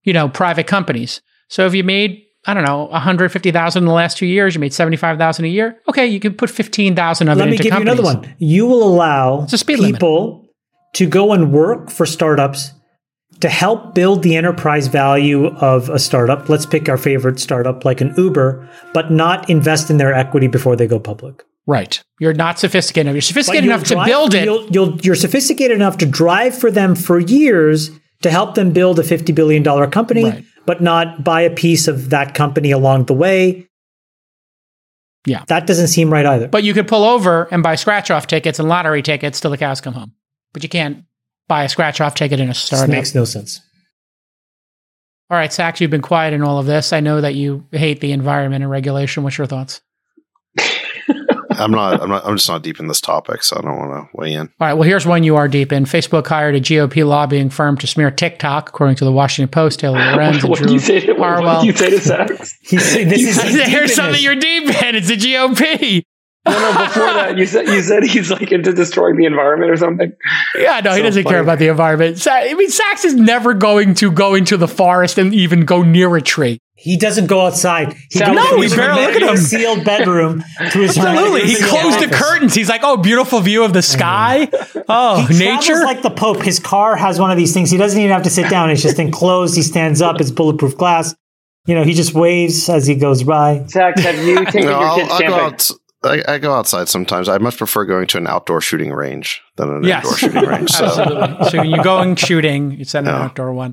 you know, private companies. So if you made, I don't know, one hundred fifty thousand in the last two years, you made seventy-five thousand a year. Okay, you can put fifteen thousand of Let it me into give companies. you another one. You will allow It's a speed people limit. to go and work for startups to help build the enterprise value of a startup. Let's pick our favorite startup like an Uber, but not invest in their equity before they go public. Right. You're not sophisticated enough. You're But sophisticated you'll enough to drive- build it. You'll, you'll, you're sophisticated enough to drive for them for years to help them build a fifty billion dollars company, Right. but not buy a piece of that company along the way. Yeah. That doesn't seem right either. But you could pull over and buy scratch-off tickets and lottery tickets till the cows come home. But you can't buy a scratch-off ticket in a This startup. makes no sense. All right, Sachs, you've been quiet in all of this. I know that you hate the environment and regulation. What's your thoughts? I'm not. I'm not. I'm just not deep in this topic, so I don't want to weigh in. All right, well, here's one you are deep in. Facebook hired a G O P lobbying firm to smear TikTok, according to the Washington Post. Taylor Lorenz and What do Drew you say to, what Harwell. do you say to Sachs? He's saying this is Here's deep in something this. you're deep in. It's the G O P. No, no, before that, you said you said he's like into destroying the environment or something. Yeah, no, he So doesn't funny. care about the environment. Sa- I mean, Sachs is never going to go into the forest and even go near a tree. He doesn't go outside. He No, goes to he his barely- room- look at him. sealed bedroom to his Absolutely. He his closed the office. curtains. He's like, oh, beautiful view of the sky. Oh, He nature. travels like the Pope. His car has one of these things. He doesn't even have to sit down. It's just enclosed. He stands up. It's bulletproof glass. You know, he just waves as he goes by. Sachs, have you taken No, your I'll, kids I'll go camping? out. I, I go outside sometimes. I much prefer going to an outdoor shooting range than an Yes. indoor shooting range. So Absolutely. So when you're going shooting, it's an Yeah. outdoor one.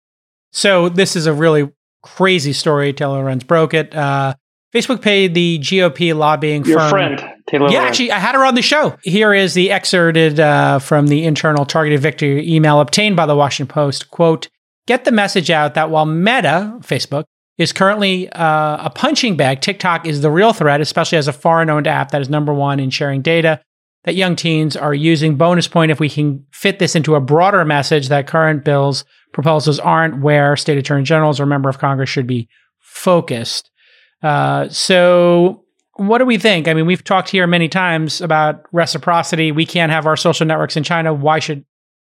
So this is a really crazy story. Taylor Lorenz broke it. Uh, Facebook paid the G O P lobbying Your firm. friend, Taylor Yeah, Lorenz. actually, I had her on the show. Here is the excerpted uh, from the internal targeted victory email obtained by the Washington Post. Quote, get the message out that while Meta, Facebook, is currently uh, a punching bag, TikTok is the real threat, especially as a foreign-owned app that is number one in sharing data that young teens are using. Bonus point if we can fit this into a broader message that current bills proposals aren't where state attorney generals or member of Congress should be focused. Uh, so what do we think? I mean, we've talked here many times about reciprocity. We can't have our social networks in China. Why should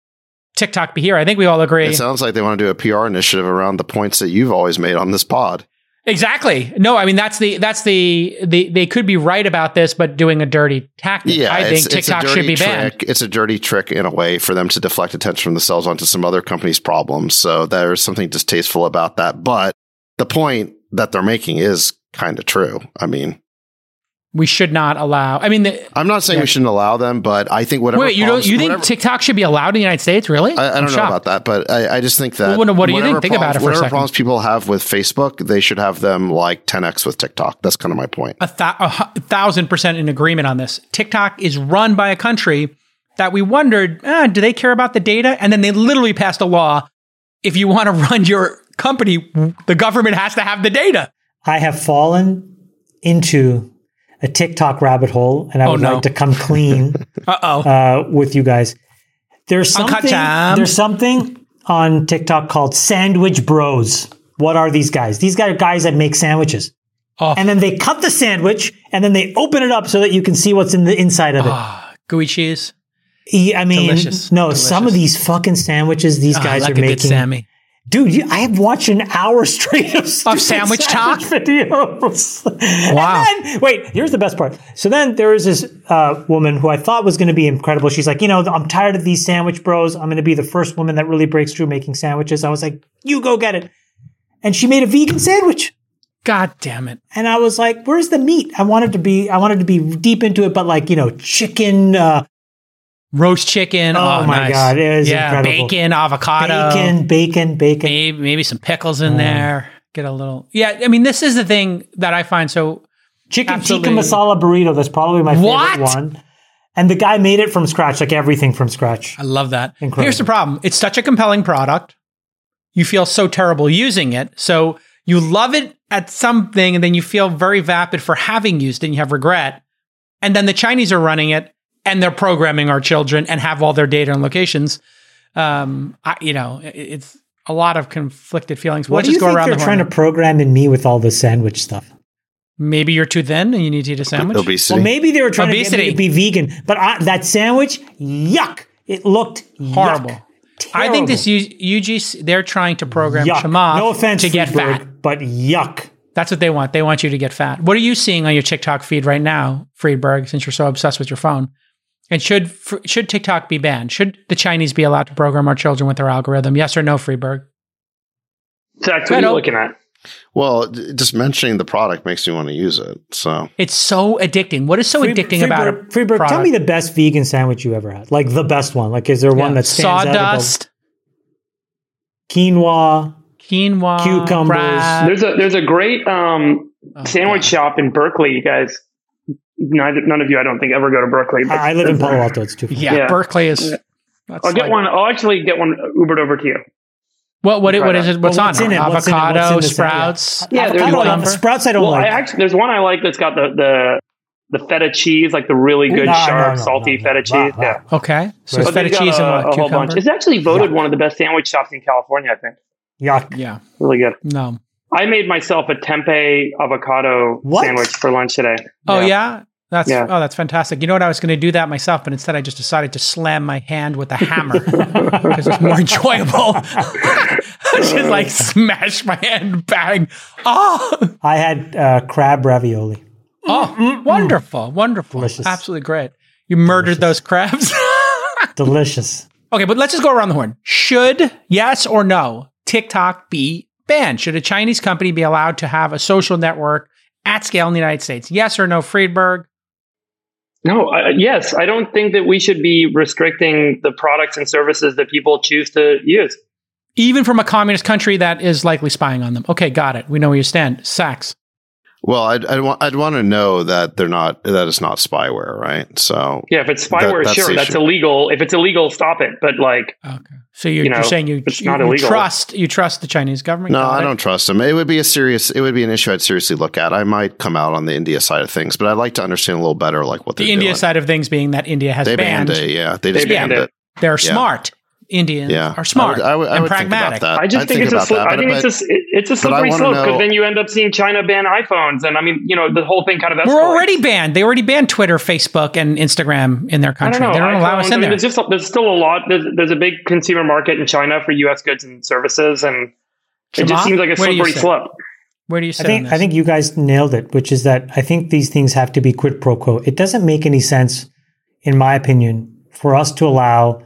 TikTok be here? I think we all agree. it sounds like they want to do a P R initiative around the points that you've always made on this pod. Exactly. No, I mean that's the that's the, the they could be right about this, but doing a dirty tactic. Yeah, I it's, think it's a TikTok dirty should be trick. banned. It's a dirty trick in a way for them to deflect attention from themselves onto some other company's problems. So there's something distasteful about that. But the point that they're making is kind of true. I mean, We should not allow. I mean, the, I'm not saying Yeah. we shouldn't allow them, but I think whatever. wait, you don't problems- you think whatever- TikTok should be allowed in the United States? Really? I, I I'm don't know shocked. about that, but I, I just think that. Well, what- what do you whatever think? Think about it for a problems- second. Whatever problems people have with Facebook, they should have them like ten x with TikTok. That's kind of my point. A, th- a hu- thousand percent in agreement on this. TikTok is run by a country that we wondered, ah, do they care about the data? And then they literally passed a law. If you want to run your company, the government has to have the data. I have fallen into a TikTok rabbit hole, and I Oh, would no. like to come clean Uh-oh. uh, with you guys. There's Uncut something. Gems. There's something on TikTok called Sandwich Bros. What are these guys? These guys are guys that make sandwiches, Oh. and then they cut the sandwich, and then they open it up so that you can see what's in the inside of it. Ah, gooey cheese. Yeah, I mean, Delicious. no, Delicious. some of these fucking sandwiches these Ah, guys I like are a good making. Sammy. Dude, you, I have watched an hour straight of, stupid sandwich talk? videos. Wow. And then, wait, here's the best part. So then there was this uh, woman who I thought was going to be incredible. She's like, you know, I'm tired of these sandwich bros. I'm going to be the first woman that really breaks through making sandwiches. I was like, you go get it. And she made a vegan sandwich. God damn it. And I was like, where's the meat? I wanted to be, I wanted to be deep into it, but like, you know, chicken, uh, Roast chicken. Oh, Oh, my nice. God, it is yeah, incredible. bacon, avocado. bacon, bacon, bacon. Maybe, maybe some pickles in there. Get a little. Yeah, I mean, this is the thing that I find so. Chicken Absolutely. tikka masala burrito. That's probably my favorite What? one. And the guy made it from scratch, like everything from scratch. I love that. Incredible. Here's the problem it's such a compelling product. You feel so terrible using it. So you love it at something, and then you feel very vapid for having used it and you have regret. And then the Chinese are running it and they're programming our children and have all their data and locations. Um, I, you know, it- it's a lot of conflicted feelings. What Let's do you just go think around they're the trying horn. to program in me with all this sandwich stuff? Maybe you're too thin and you need to eat a sandwich. Obesity. Well, maybe they were trying Obesity. to get me to be vegan, but I, that sandwich, yuck! It looked yuck. Horrible. Terrible. I think this U- UGC, they're trying to program Yuck. Chamath No offense, to get Friedberg, fat. but yuck. That's what they want. They want you to get fat. What are you seeing on your TikTok feed right now, Friedberg, since you're so obsessed with your phone? And should should TikTok be banned? Should the Chinese be allowed to program our children with their algorithm? Yes or no, Friedberg? Zach, what are you looking at? Well, just mentioning the product makes me want to use it. So it's so addicting. What is so Fried, addicting Friedberg, about it? Friedberg, tell me the best vegan sandwich you ever had. Like the best one. Like, is there one yeah. that stands Sawdust, out? Quinoa, quinoa, cucumbers. bread. There's a there's a great um, Oh, sandwich God. shop in Berkeley. You guys, neither, none of you, I don't think, ever go to Berkeley. But I live in Palo Alto. It's too far. Yeah, Yeah. Berkeley is. That's I'll get like- one. I'll actually get one Ubered over to you. What what, it, Try what that. is it? What's, Well, what's on in it? it? What's in it? What's Avocado, in this? sprouts. Yeah, there's Avocado, one- um, sprouts I don't well, like. I actually there's one I like that's got the the, the feta cheese, like the really good No, no, sharp, no, salty no, feta no. cheese. Wow, wow. Yeah, Okay, so But it's But feta they've got cheese a, and what? a whole Cucumber? bunch. It's actually voted Yeah. one of the best sandwich shops in California. I think Yuck. Yeah, really good. no. I made myself a tempeh avocado What? sandwich for lunch today. Oh yeah, that's Yeah. oh that's fantastic. You know what? I was going to do that myself, but instead I just decided to slam my hand with a hammer because it's more enjoyable. I just like smash my hand, bang. Oh, I had uh, crab ravioli. oh, wonderful, wonderful, Delicious. absolutely great. You murdered those crabs. Delicious. Okay, but let's just go around the horn. Should, yes or no, TikTok be banned? Should a Chinese company be allowed to have a social network at scale in the United States? Yes or no, Friedberg? No, uh, yes, I don't think that we should be restricting the products and services that people choose to use. Even from a communist country that is likely spying on them. Okay, got it. We know where you stand. Sachs. Well, I'd I'd, wa- I'd want to know that they're not that it's not spyware, right? So Yeah, if it's That- spyware, that's sure, the that's issue. illegal. If it's illegal, stop it. But like, Okay. So you're, You know, you're saying you, it's you, not you illegal. trust you trust the Chinese government? no, Got I it. don't trust them. It would be a serious. It would be an issue I'd seriously look at. I might come out on the India side of things, but I'd like to understand a little better, like what The they're India doing. side of things being that India has They banned. banned it. Yeah, they just They banned banned it. it. They're Yeah. smart. Indians Yeah, are smart I would, I would, I and would think pragmatic. about that. I just I'd think, it's a about sli- that, I think but- it's a s- it's a but I slippery wanna slope because know- then you end up seeing China ban iPhones, and I mean, you know, the whole thing kind of escalates. We're already banned. They already banned Twitter, Facebook, and Instagram in their I country. don't know. They don't allow iPhones, us in I mean, there. there's just there's still a lot. There's, there's a big consumer market in China for U S goods and services, and it Chamath, just seems like a where do you slippery sit? slope. Where do you I sit think on this? I think you guys nailed it, which is that I think these things have to be quid pro quo. It doesn't make any sense, in my opinion, for us to allow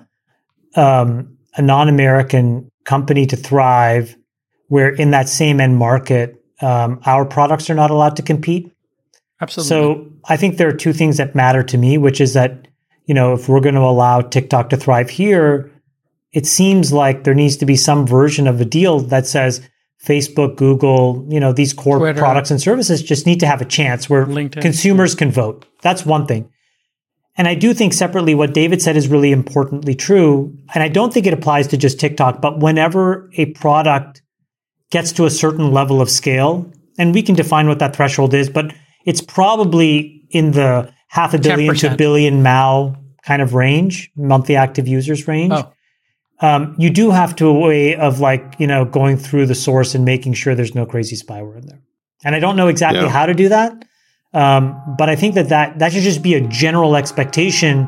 um, a non-American company to thrive where in that same end market, um, our products are not allowed to compete. Absolutely. So I think there are two things that matter to me, which is that, you know, if we're going to allow TikTok to thrive here, it seems like there needs to be some version of a deal that says Facebook, Google, you know, these core Twitter. products and services just need to have a chance where LinkedIn. consumers can vote. That's one thing. And I do think separately what David said is really importantly true. And I don't think it applies to just TikTok, but whenever a product gets to a certain level of scale, and we can define what that threshold is, but it's probably in the half a billion ten to a percent. billion M A U kind of range, monthly active users range. Oh. Um, you do have to a way of like, you know, going through the source and making sure there's no crazy spyware in there. And I don't know exactly Yeah. how to do that. Um, but I think that, that that should just be a general expectation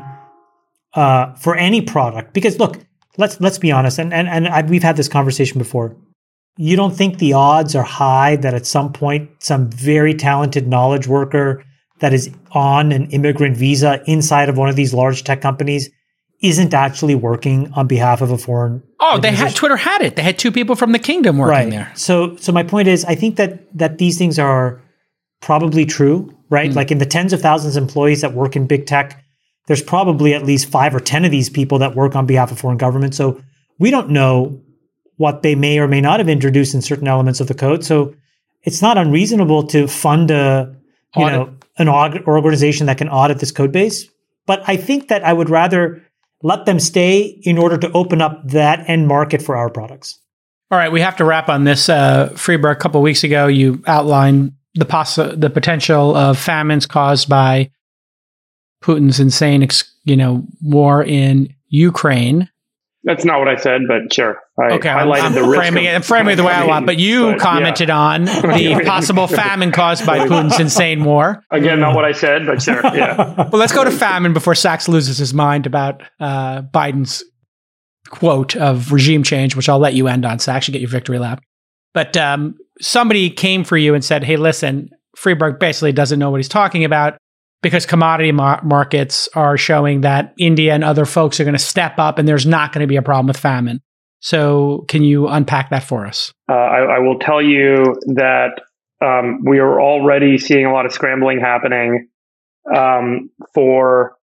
uh, for any product. Because look, let's let's be honest, and and and I, we've had this conversation before. You don't think the odds are high that at some point some very talented knowledge worker that is on an immigrant visa inside of one of these large tech companies isn't actually working on behalf of a foreign oh, they had organization? Twitter had it. They had two people from the kingdom working right there. So so my point is, I think that that these things are probably true, right? Mm. Like in the tens of thousands of employees that work in big tech, there's probably at least five or ten of these people that work on behalf of foreign governments. So we don't know what they may or may not have introduced in certain elements of the code. So it's not unreasonable to fund a, you Audit. know, an org- organization that can audit this code base. But I think that I would rather let them stay in order to open up that end market for our products. All right, we have to wrap on this. Uh, Freeberg, a couple of weeks ago, you outlined the poss- the potential of famines caused by Putin's insane, ex- you know, war in Ukraine. That's not what I said, but sure. I Okay, I'm, highlighted I'm the risk. framing of- it, framing it the way I want. But you But, yeah. commented on the possible famine caused by Putin's insane war. Again, not what I said, but sure. Yeah. Well, let's go to famine before Sachs loses his mind about uh, Biden's quote of regime change, which I'll let you end on, so I actually get your victory lap. But um, somebody came for you and said, hey, listen, Friedberg basically doesn't know what he's talking about because commodity mar- markets are showing that India and other folks are going to step up and there's not going to be a problem with famine. So can you unpack that for us? Uh, I, I will tell you that um, we are already seeing a lot of scrambling happening um, for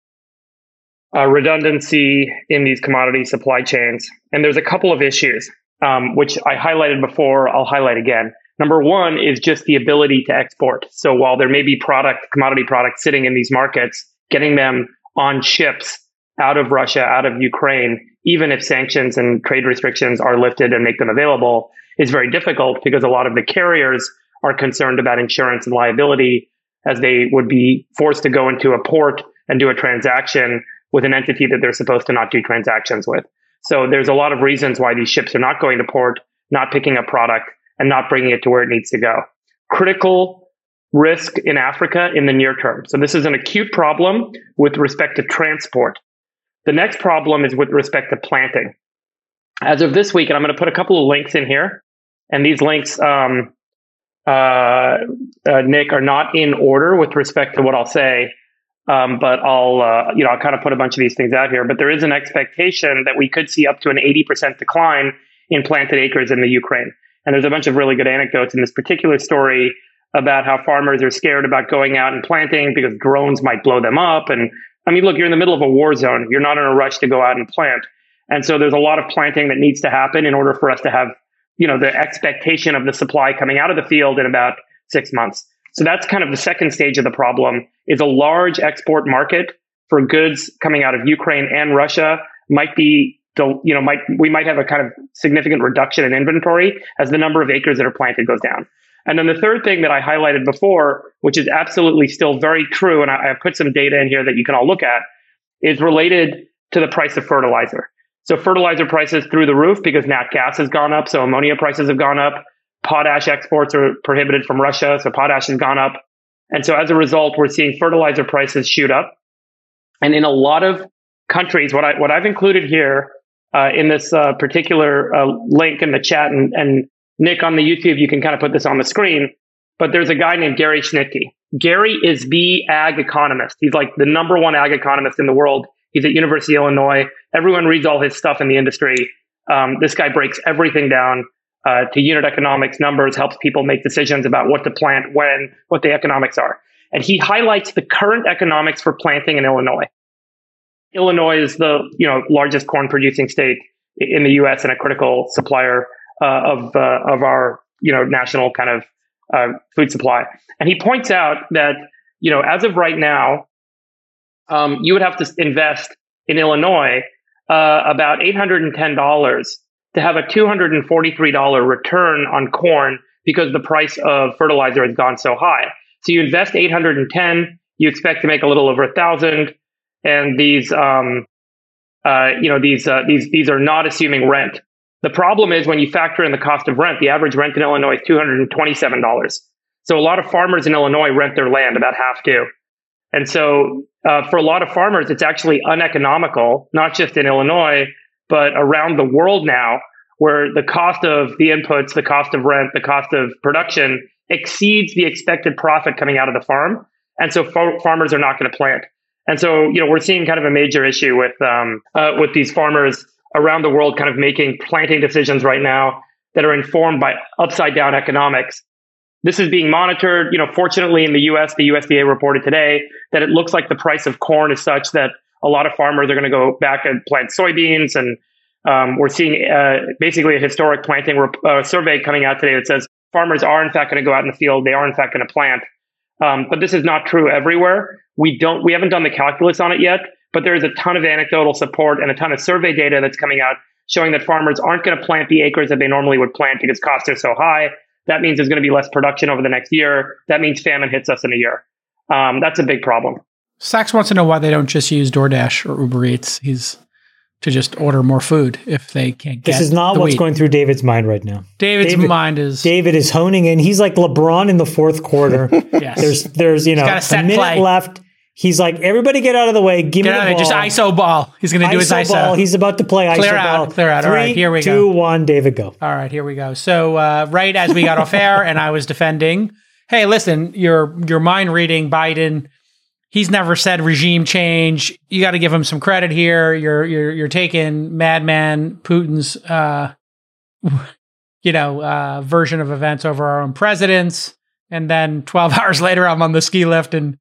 uh, redundancy in these commodity supply chains. And there's a couple of issues, um, which I highlighted before, I'll highlight again. Number one is just the ability to export. So while there may be product, commodity products sitting in these markets, getting them on ships out of Russia, out of Ukraine, even if sanctions and trade restrictions are lifted and make them available, is very difficult because a lot of the carriers are concerned about insurance and liability as they would be forced to go into a port and do a transaction with an entity that they're supposed to not do transactions with. So there's a lot of reasons why these ships are not going to port, not picking up product, and not bringing it to where it needs to go. Critical risk in Africa in the near term. So this is an acute problem with respect to transport. The next problem is with respect to planting. As of this week, and I'm going to put a couple of links in here, and these links, um, uh, uh, Nick, are not in order with respect to what I'll say, um, but I'll, uh, you know, I'll kind of put a bunch of these things out here. But there is an expectation that we could see up to an eighty percent decline in planted acres in the Ukraine. And there's a bunch of really good anecdotes in this particular story about how farmers are scared about going out and planting because drones might blow them up. And I mean, look, you're in the middle of a war zone. You're not in a rush to go out and plant. And so there's a lot of planting that needs to happen in order for us to have, you know, the expectation of the supply coming out of the field in about six months. So that's kind of the second stage of the problem, is a large export market for goods coming out of Ukraine and Russia might be, you know, might, we might have a kind of significant reduction in inventory as the number of acres that are planted goes down. And then the third thing that I highlighted before, which is absolutely still very true, and I, I put some data in here that you can all look at, is related to the price of fertilizer. So fertilizer prices through the roof because nat gas has gone up. So ammonia prices have gone up. Potash exports are prohibited from Russia. So potash has gone up. And so as a result, we're seeing fertilizer prices shoot up. And in a lot of countries, what I, what I've included here uh, in this uh, particular uh, link in the chat, and, and Nick, on the YouTube, you can kind of put this on the screen, but there's a guy named Gary Schnitke. Gary is the ag economist. He's like the number one ag economist in the world. He's at University of Illinois. Everyone reads all his stuff in the industry. Um, this guy breaks everything down uh, to unit economics, numbers, helps people make decisions about what to plant, when, what the economics are. And he highlights the current economics for planting in Illinois. Illinois is the, you know, largest corn producing state in the U S and a critical supplier uh, of uh, of our, you know, national kind of uh, food supply. And he points out that, you know, as of right now, um, you would have to invest in Illinois uh, about eight hundred ten dollars to have a two hundred forty-three dollars return on corn because the price of fertilizer has gone so high. So you invest eight hundred ten dollars, you expect to make a little over a thousand. And these, um, uh, you know, these, uh, these, these are not assuming rent. The problem is when you factor in the cost of rent, the average rent in Illinois is two hundred twenty-seven dollars. So a lot of farmers in Illinois rent their land, about half do. And so, uh, for a lot of farmers, it's actually uneconomical, not just in Illinois, but around the world now, where the cost of the inputs, the cost of rent, the cost of production exceeds the expected profit coming out of the farm. And so far- farmers are not going to plant. And so, you know, we're seeing kind of a major issue with um, uh, with these farmers around the world kind of making planting decisions right now that are informed by upside down economics. This is being monitored. You know, fortunately in the U S, the U S D A reported today that it looks like the price of corn is such that a lot of farmers are going to go back and plant soybeans. And um, we're seeing uh, basically a historic planting rep- uh, survey coming out today that says farmers are in fact going to go out in the field. They are in fact going to plant. Um, but this is not true everywhere. We don't, we haven't done the calculus on it yet, but there is a ton of anecdotal support and a ton of survey data that's coming out showing that farmers aren't going to plant the acres that they normally would plant because costs are so high. That means there's going to be less production over the next year. That means famine hits us in a year. Um, that's a big problem. Sachs wants to know why they don't just use DoorDash or Uber Eats. He's to just order more food if they can't get This is not the what's wheat. going through David's mind right now. David's David, mind is... David is honing in. He's like LeBron in the fourth quarter. Yes. There's, there's you know, got a set a minute play. left. He's like, everybody get out of the way. Give get me the the ball. ball. Just I S O ball. He's going to do his I S O. Ball. He's about to play clear I S O out, ball. Clear out. Three, All right, here we two, go. one, David, go. All right, here we go. So uh, right as we got off air and I was defending, hey, listen, you're, you're mind reading Biden. He's never said regime change. You got to give him some credit here. You're you're you're taking Madman Putin's uh, you know uh, version of events over our own presidents, and then twelve hours later, I'm on the ski lift, and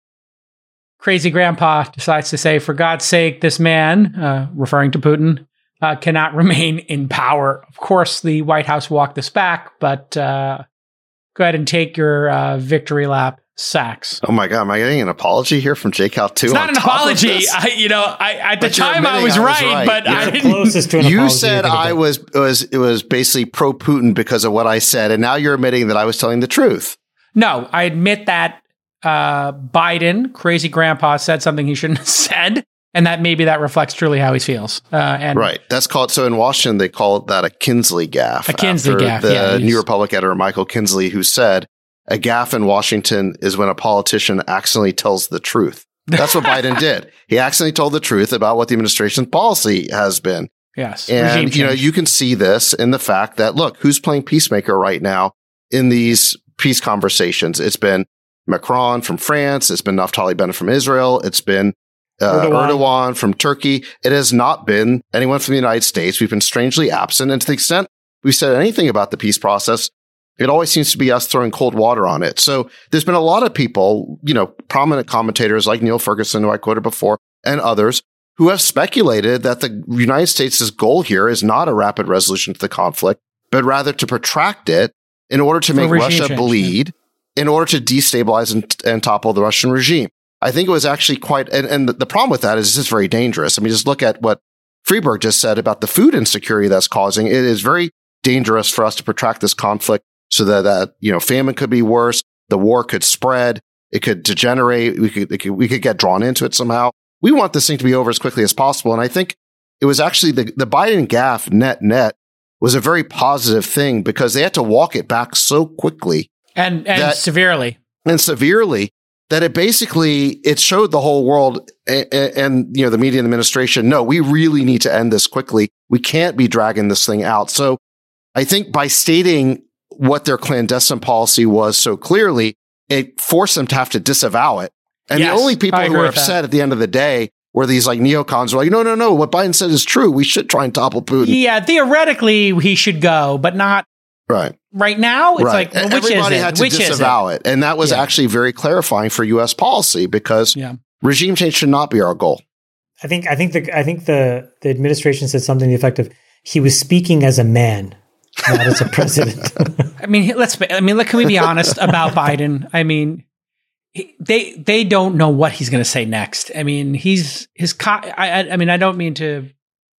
crazy grandpa decides to say, "For God's sake, this man," uh, referring to Putin, uh, cannot remain in power. Of course, the White House walked this back, but uh, go ahead and take your uh, victory lap. Sacks. Oh my God, am I getting an apology here from J Cal too? It's not an apology. I, you know, I, at the time I was, I was right, right, but you're I didn't. Closest to an you apology said I was was it was basically pro Putin because of what I said, and now you're admitting that I was telling the truth. No, I admit that uh, Biden, crazy grandpa, said something he shouldn't have said, and that maybe that reflects truly how he feels. Uh, and right, that's called. So in Washington, they call that a Kinsley gaffe. A Kinsley gaffe. The yeah, New Republic editor Michael Kinsley, who said, a gaffe in Washington is when a politician accidentally tells the truth. That's what Biden did. He accidentally told the truth about what the administration's policy has been. Yes. And, you know, you can see this in the fact that, look, who's playing peacemaker right now in these peace conversations? It's been Macron from France. It's been Naftali Bennett from Israel. It's been uh, Erdogan. Erdogan from Turkey. It has not been anyone from the United States. We've been strangely absent. And to the extent we've said anything about the peace process, it always seems to be us throwing cold water on it. So there's been a lot of people, you know, prominent commentators like Neil Ferguson, who I quoted before, and others who have speculated that the United States' goal here is not a rapid resolution to the conflict, but rather to protract it in order to make Russia change, bleed, yeah. in order to destabilize and, and topple the Russian regime. I think it was actually quite, and, and the problem with that is it's just very dangerous. I mean, just look at what Freeberg just said about the food insecurity that's causing. It is very dangerous for us to protract this conflict so that, that, you know, famine could be worse. The war could spread. It could degenerate. We could, it could, we could get drawn into it somehow. We want this thing to be over as quickly as possible. And I think it was actually the, the Biden gaffe net net was a very positive thing because they had to walk it back so quickly. And, and that, severely. And severely that it basically, it showed the whole world and, and, you know, the media and administration, no, we really need to end this quickly. We can't be dragging this thing out. So I think by stating what their clandestine policy was so clearly, it forced them to have to disavow it. And yes, the only people who were upset that. at the end of the day were these like neocons who were like, no, no, no, what Biden said is true. We should try and topple Putin. Yeah, theoretically, he should go, but not right right now. It's right. like, well, which everybody is it? had to which disavow it? it. And that was yeah. actually very clarifying for U S policy because yeah. regime change should not be our goal. I think I think the I think the, the administration said something to the effect of he was speaking as a man. Not as a president. I mean, let's. I mean, can we be honest about Biden? I mean, he, they they don't know what he's going to say next. I mean, he's his. Co- I, I mean, I don't mean to,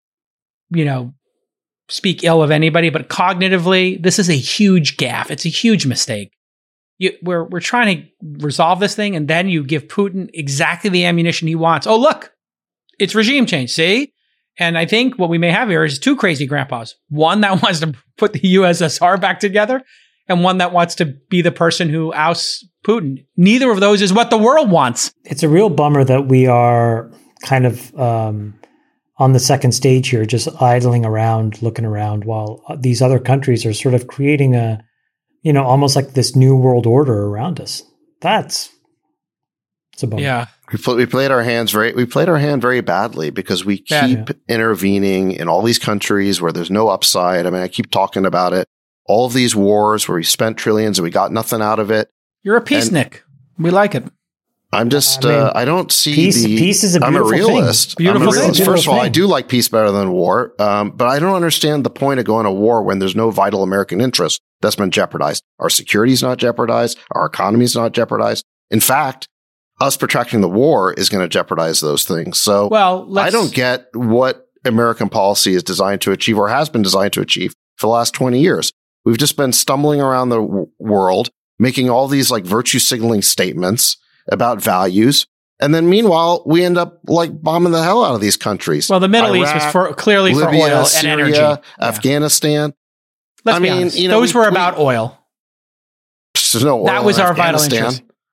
you know, speak ill of anybody, but cognitively, this is a huge gaffe. It's a huge mistake. You, we're we're trying to resolve this thing, and then you give Putin exactly the ammunition he wants. Oh, look, it's regime change. See. And I think what we may have here is two crazy grandpas. One that wants to put the U S S R back together and one that wants to be the person who ousts Putin. Neither of those is what the world wants. It's a real bummer that we are kind of um, on the second stage here, just idling around, looking around while these other countries are sort of creating a, you know, almost like this new world order around us. That's, it's a bummer. Yeah. We, pl- we played our hands very, we played our hand very badly because we keep yeah. intervening in all these countries where there's no upside. I mean, I keep talking about it. All of these wars where we spent trillions and we got nothing out of it. You're a peacenik. We like it. I'm just, I, mean, uh, I don't see peace, the, peace is a beautiful I'm a realist. Thing. Beautiful I'm a realist. thing. First of all, thing. I do like peace better than war. Um, but I don't understand the point of going to war when there's no vital American interest that's been jeopardized. Our security is not jeopardized. Our economy is not jeopardized. In fact, us protracting the war is going to jeopardize those things. So well, I don't get what American policy is designed to achieve or has been designed to achieve for the last twenty years. We've just been stumbling around the w- world, making all these like virtue signaling statements about values. And then meanwhile, we end up like bombing the hell out of these countries. Well, the Middle Iraq, East was for, clearly Libya, for oil Syria, and energy. Afghanistan. Let's I be mean, honest. you know, Those we, were we, about oil. No oil that was in our vital Afghanistan. interest.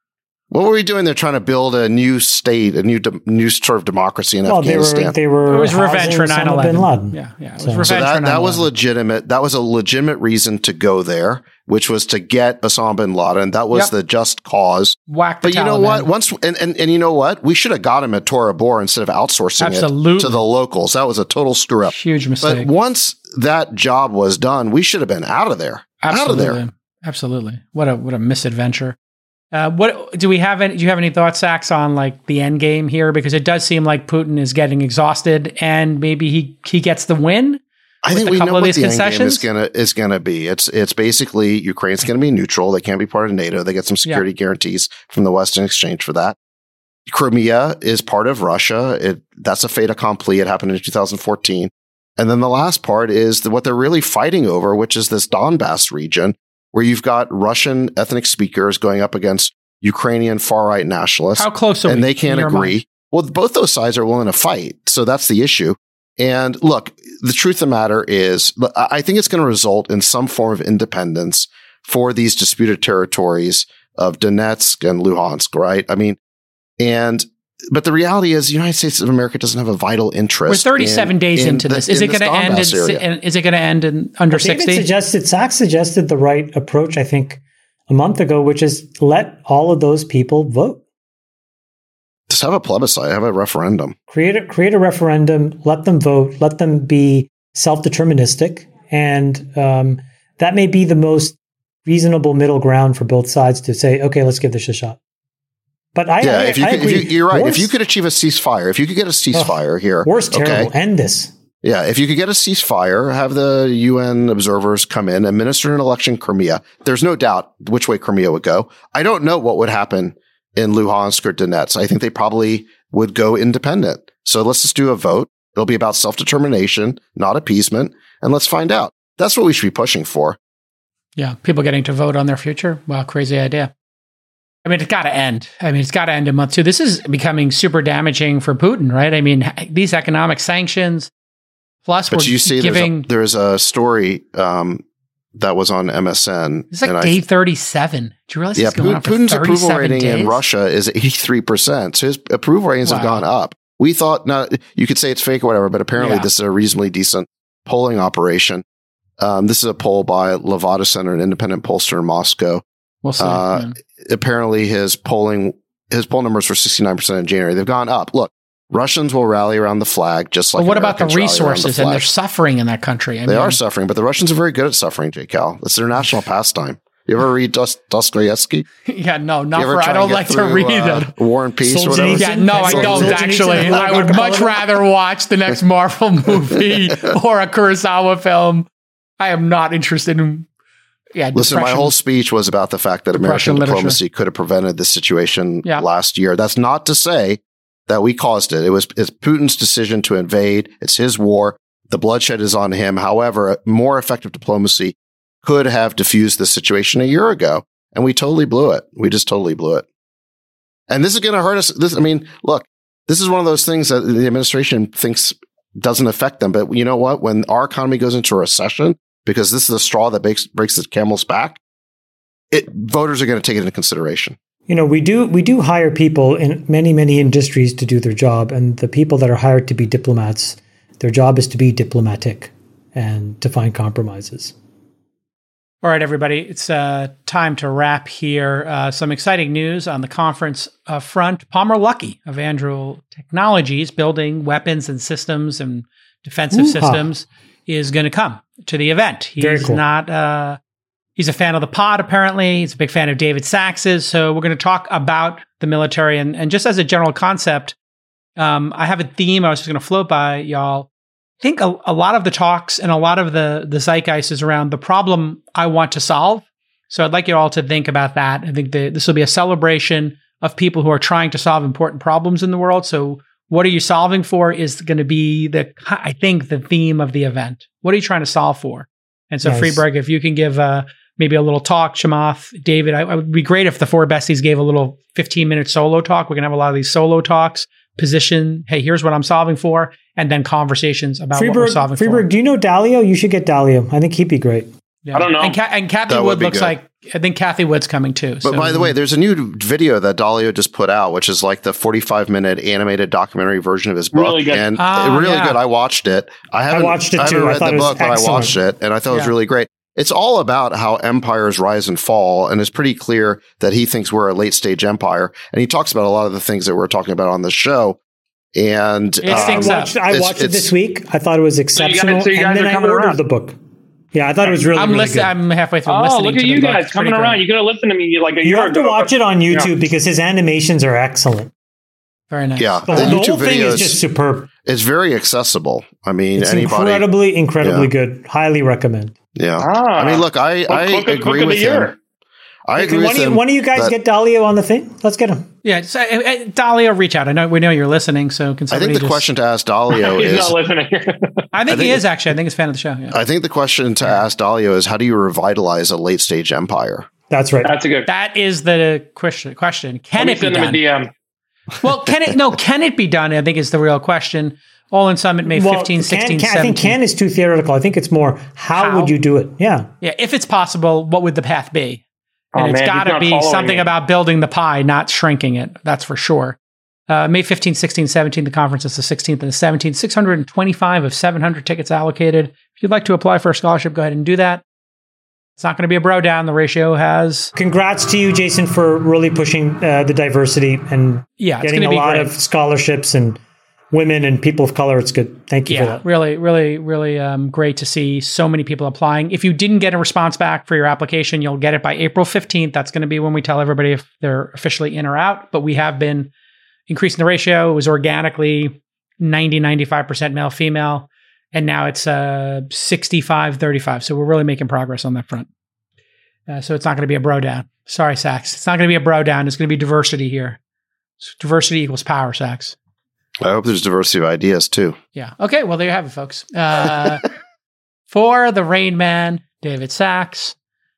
What were we doing? They're trying to build a new state, a new de- new sort of democracy in well, Afghanistan. They were, they were it was revenge for nine eleven. Yeah, yeah, it was so, revenge so that, for nine eleven. that was legitimate. That was a legitimate reason to go there, which was to get Osama bin Laden. That was yep. the just cause. Whack the But you Taliban. know what? Once and, and and you know what? We should have got him at Tora Bora instead of outsourcing Absolutely. it to the locals. That was a total screw up. Huge mistake. But once that job was done, we should have been out of there. Absolutely. Out of there. Absolutely. What a what a misadventure. Uh, what do we have? Any, do you have any thoughts, Sax, on like the end game here? Because it does seem like Putin is getting exhausted, and maybe he he gets the win. I think we know what the end game is gonna is gonna be. It's it's basically Ukraine's gonna be neutral. They can't be part of NATO. They get some security yeah. guarantees from the West in exchange for that. Crimea is part of Russia. It that's a fait accompli. It happened in two thousand fourteen. And then the last part is the, what they're really fighting over, which is this Donbass region, where you've got Russian ethnic speakers going up against Ukrainian far-right nationalists. How close are we? And they can't agree. Mind? Well, both those sides are willing to fight. So that's the issue. And look, the truth of the matter is, I think it's going to result in some form of independence for these disputed territories of Donetsk and Luhansk, right? I mean, and but the reality is, the United States of America doesn't have a vital interest. We're thirty-seven in, days in into the, this. Is it going to end? In, is it going to end in under David sixty? Suggested Sachs suggested the right approach, I think, a month ago, which is let all of those people vote. Just have a plebiscite, have a referendum. Create a create a referendum. Let them vote. Let them be self-deterministic, and um, that may be the most reasonable middle ground for both sides to say, okay, let's give this a shot. But I, yeah, I, if you I could, agree. If you, you're right. War's, if you could achieve a ceasefire, if you could get a ceasefire oh, here, war's terrible. Okay, end this. Yeah, if you could get a ceasefire, have the U N observers come in, administer an election in Crimea. There's no doubt which way Crimea would go. I don't know what would happen in Luhansk or Donetsk. I think they probably would go independent. So let's just do a vote. It'll be about self-determination, not appeasement, and let's find out. That's what we should be pushing for. Yeah, people getting to vote on their future. Wow, crazy idea. I mean, it's got to end. I mean, it's got to end in month two. This is becoming super damaging for Putin, right? I mean, these economic sanctions, plus but we're you see giving... There's a, there's a story um, that was on M S N. It's like day I, thirty-seven. Do you realize yeah, it's going on for Putin's approval rating days? in Russia is eighty-three percent. So his approval ratings wow. have gone up. We thought, now you could say it's fake or whatever, but apparently yeah. this is a reasonably decent polling operation. Um, this is a poll by Levada Center, an independent pollster in Moscow. We'll see. Uh, yeah. Apparently his polling, his poll numbers were sixty-nine percent in January. They've gone up. Look, Russians will rally around the flag just like But what Americans about the resources? The and they're suffering in that country. I they mean, are suffering, but the Russians are very good at suffering, J. Cal. It's their national pastime. You ever read Dost- Dostoevsky? Yeah, no, not for, I don't like to read uh, it. War and Peace or whatever? Yeah, no, I don't actually. I would much rather watch the next Marvel movie or a Kurosawa film. I am not interested in Yeah, Listen, my whole speech was about the fact that American diplomacy literature. could have prevented this situation yeah. last year. That's not to say that we caused it. It was it's Putin's decision to invade. It's his war. The bloodshed is on him. However, more effective diplomacy could have diffused this situation a year ago, and we totally blew it. We just totally blew it. And this is going to hurt us. This, I mean, look, this is one of those things that the administration thinks doesn't affect them. But you know what? When our economy goes into a recession, because this is the straw that breaks, breaks the camel's back, it, voters are going to take it into consideration. You know, we do we do hire people in many, many industries to do their job. And the people that are hired to be diplomats, their job is to be diplomatic and to find compromises. All right, everybody, it's uh, time to wrap here. Uh, some exciting news on the conference uh, front. Palmer Luckey of Anduril Technologies, building weapons and systems and defensive Ooh-ha. systems, is going to come to the event. He's Very cool. not, uh, he's a fan of the pod, apparently. He's a big fan of David Sax's. So we're going to talk about the military. And, and just as a general concept, um, I have a theme I was just going to float by y'all. I think a, a lot of the talks and a lot of the, the zeitgeist is around the problem I want to solve. So I'd like you all to think about that. I think the, this will be a celebration of people who are trying to solve important problems in the world. So what are you solving for is going to be, the I think, the theme of the event. What are you trying to solve for? And so, nice. Freeberg, if you can give uh, maybe a little talk, Chamath, David, I, it would be great if the four besties gave a little fifteen-minute solo talk. We're going to have a lot of these solo talks. Position, hey, here's what I'm solving for, and then conversations about Freeberg, what we're solving Freeberg, for. Freeberg, do you know Dalio? You should get Dalio. I think he'd be great. Yeah. I don't know. And, Ca- and Kathy Wood, Wood looks good. like I think Kathy Wood's coming too. But so. by the way, there's a new video that Dalio just put out, which is like the forty-five minute animated documentary version of his book. Really good. And Oh, really yeah. good. I watched it. I haven't, I watched it I haven't too. I read thought the it was book, but I excellent. watched it and I thought it was Yeah. really great. It's all about how empires rise and fall. And it's pretty clear that he thinks we're a late stage empire. And he talks about a lot of the things that we're talking about on the show. And It um, I stinks up. watched, I It's- watched it it's- this week. I thought it was exceptional. so you guys and then are I coming ordered around. the book. Yeah, I thought it was really, I'm really listening. good. I'm halfway through Oh, listening look to at the you book. guys It's coming pretty around. great. You could have listened to me like a You year have to ago. watch it on YouTube Yeah. because his animations are excellent. Very nice. yeah, The, the, the YouTube whole thing video is just superb. it's very accessible. I mean, It's anybody. incredibly, incredibly Yeah. good. Highly recommend. Yeah. Ah. I mean, look, I, Book- I book of- book agree of the with year. him. I Hey, agree one, with of you, him. one of you guys that- get Dalio on the thing? Let's get him. Yeah. So, uh, uh, Dalio, reach out. I know we know you're listening. So can I somebody think the just- question to ask Dalio He's is not listening. I think I he think- is actually. I think he's a fan of the show. Yeah. I think the question to ask Dalio is how do you revitalize a late stage empire? That's right. That's a good. That is the question. Question. Can Let me it be send him a done? D M. Well, can it? No, can it be done? I think is the real question. All in Summit, May Well, fifteenth, can- sixteenth, can- I think seventeenth. can is too theoretical. I think it's more how, How? would you do it? Yeah. Yeah, if it's possible, what would the path be? And Oh, it's man, got he's to not be following something me. about building the pie, not shrinking it. That's for sure. Uh, May fifteenth, sixteenth, seventeenth, the conference is the sixteenth and the seventeenth. six hundred twenty-five of seven hundred tickets allocated. If you'd like to apply for a scholarship, go ahead and do that. It's not going to be a bro down. The ratio has, Congrats to you, Jason, for really pushing uh, the diversity and yeah, it's getting going to a be lot great. of scholarships and women and people of color. It's good. Thank you for Yeah, that. really, really, really um, great to see so many people applying. If you didn't get a response back for your application, you'll get it by April fifteenth. That's going to be when we tell everybody if they're officially in or out. But we have been increasing the ratio. It was organically ninety, ninety-five percent male, female. And now it's uh, sixty-five, thirty-five. So we're really making progress on that front. Uh, so it's not going to be a bro down. Sorry, Sax. It's not going to be a bro down. It's going to be diversity here. So diversity equals power, Sax. I hope there's diversity of ideas too. Yeah. Okay. Well, there you have it, folks. Uh, for the Rain Man, David Sachs,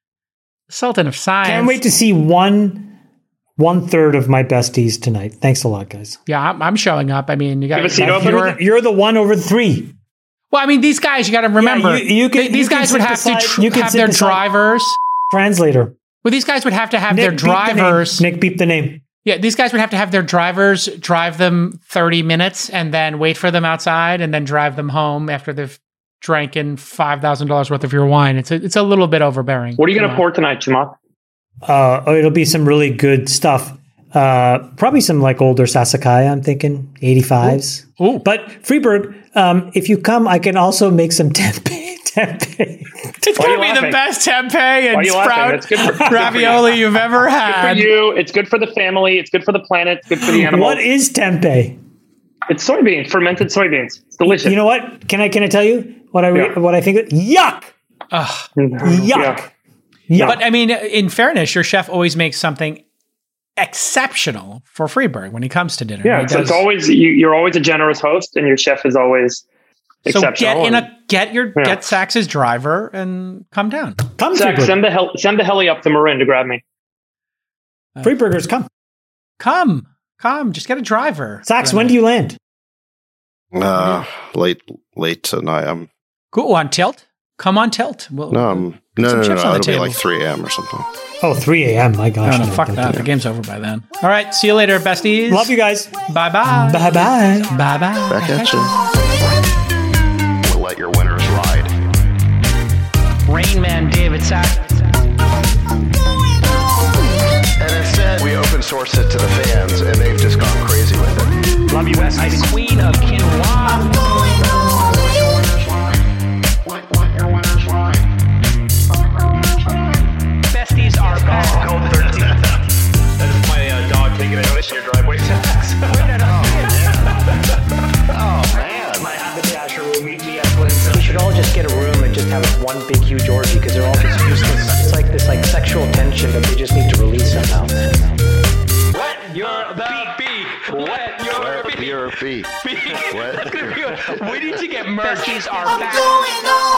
Sultan of Science. Can't wait to see one one third of my besties tonight. Thanks a lot, guys. Yeah, I'm, I'm showing up. I mean, you got. Give a seat open. You're the, you're the one over the three. Well, I mean, these guys. You got to remember. you- you can- th- these you can guys would sit have beside- to tr- you can have sit their beside- drivers. Translator. Well, these guys would have to have Nick, their beep the name. drivers. Nick, beep the name. Yeah, these guys would have to have their drivers drive them thirty minutes and then wait for them outside and then drive them home after they've drank in five thousand dollars worth of your wine. It's a, it's a little bit overbearing. What are you going Come to on. pour tonight, Chamath? Uh, oh, it'll be some really good stuff. Uh, probably some like older Sasakai, I'm thinking eighty-fives. Ooh. But Freeberg, um, if you come, I can also make some tempeh. tempeh. It's Why are going you to be the laughing? best tempeh Why are and you laughing? sprout That's good for- good for you. ravioli you've ever Good for had. you. It's good for the family. It's good for the planet. It's good for the animals. What is tempeh? It's soybeans, fermented soybeans. It's delicious. You know what? Can I can I tell you what I re- Yeah. what I think? Yuck! Ugh. Yuck! Yeah. Yuck! But I mean, in fairness, your chef always makes something exceptional for Freeberg when he comes to dinner. Yeah, He so does- it's always you, you're always a generous host, and your chef is always so exceptional. get in and- a get your Yeah. get Sax's driver and come down. Come, Zach, Freeberg. send the hel- send the heli up to Marin to grab me. Freeburgers, come. Come, come, just get a driver. Sax, when do you land? Uh, late, late tonight. I'm Cool on tilt? Come on tilt. We'll, no, I'm no, some no, no, chips no. on the It'll be table. like three a.m. or something. Oh, three a.m. My gosh. No, no, no, fuck don't that. do The game's over by then. All right, see you later, besties. Love you guys. Bye bye. Bye bye. Bye bye. Back at you. We'll let your winners ride. Rain Man David Sachs. And instead, we open source it to the fans, and they've just gone crazy with it. Love you, besties. Queen of Quinoa. Besties are gone. That is my uh, dog taking a notice in your driveway. Oh man! My haberdasher will meet me at Clinton. We should all just get a room and just have one big huge orgy because they're all just useless. It's like this like sexual tension that they just need to release somehow. Wet your beak. Wet your Your feet. beak. What? That's gonna be a, we need to get merch. Besties are I'm back. going on.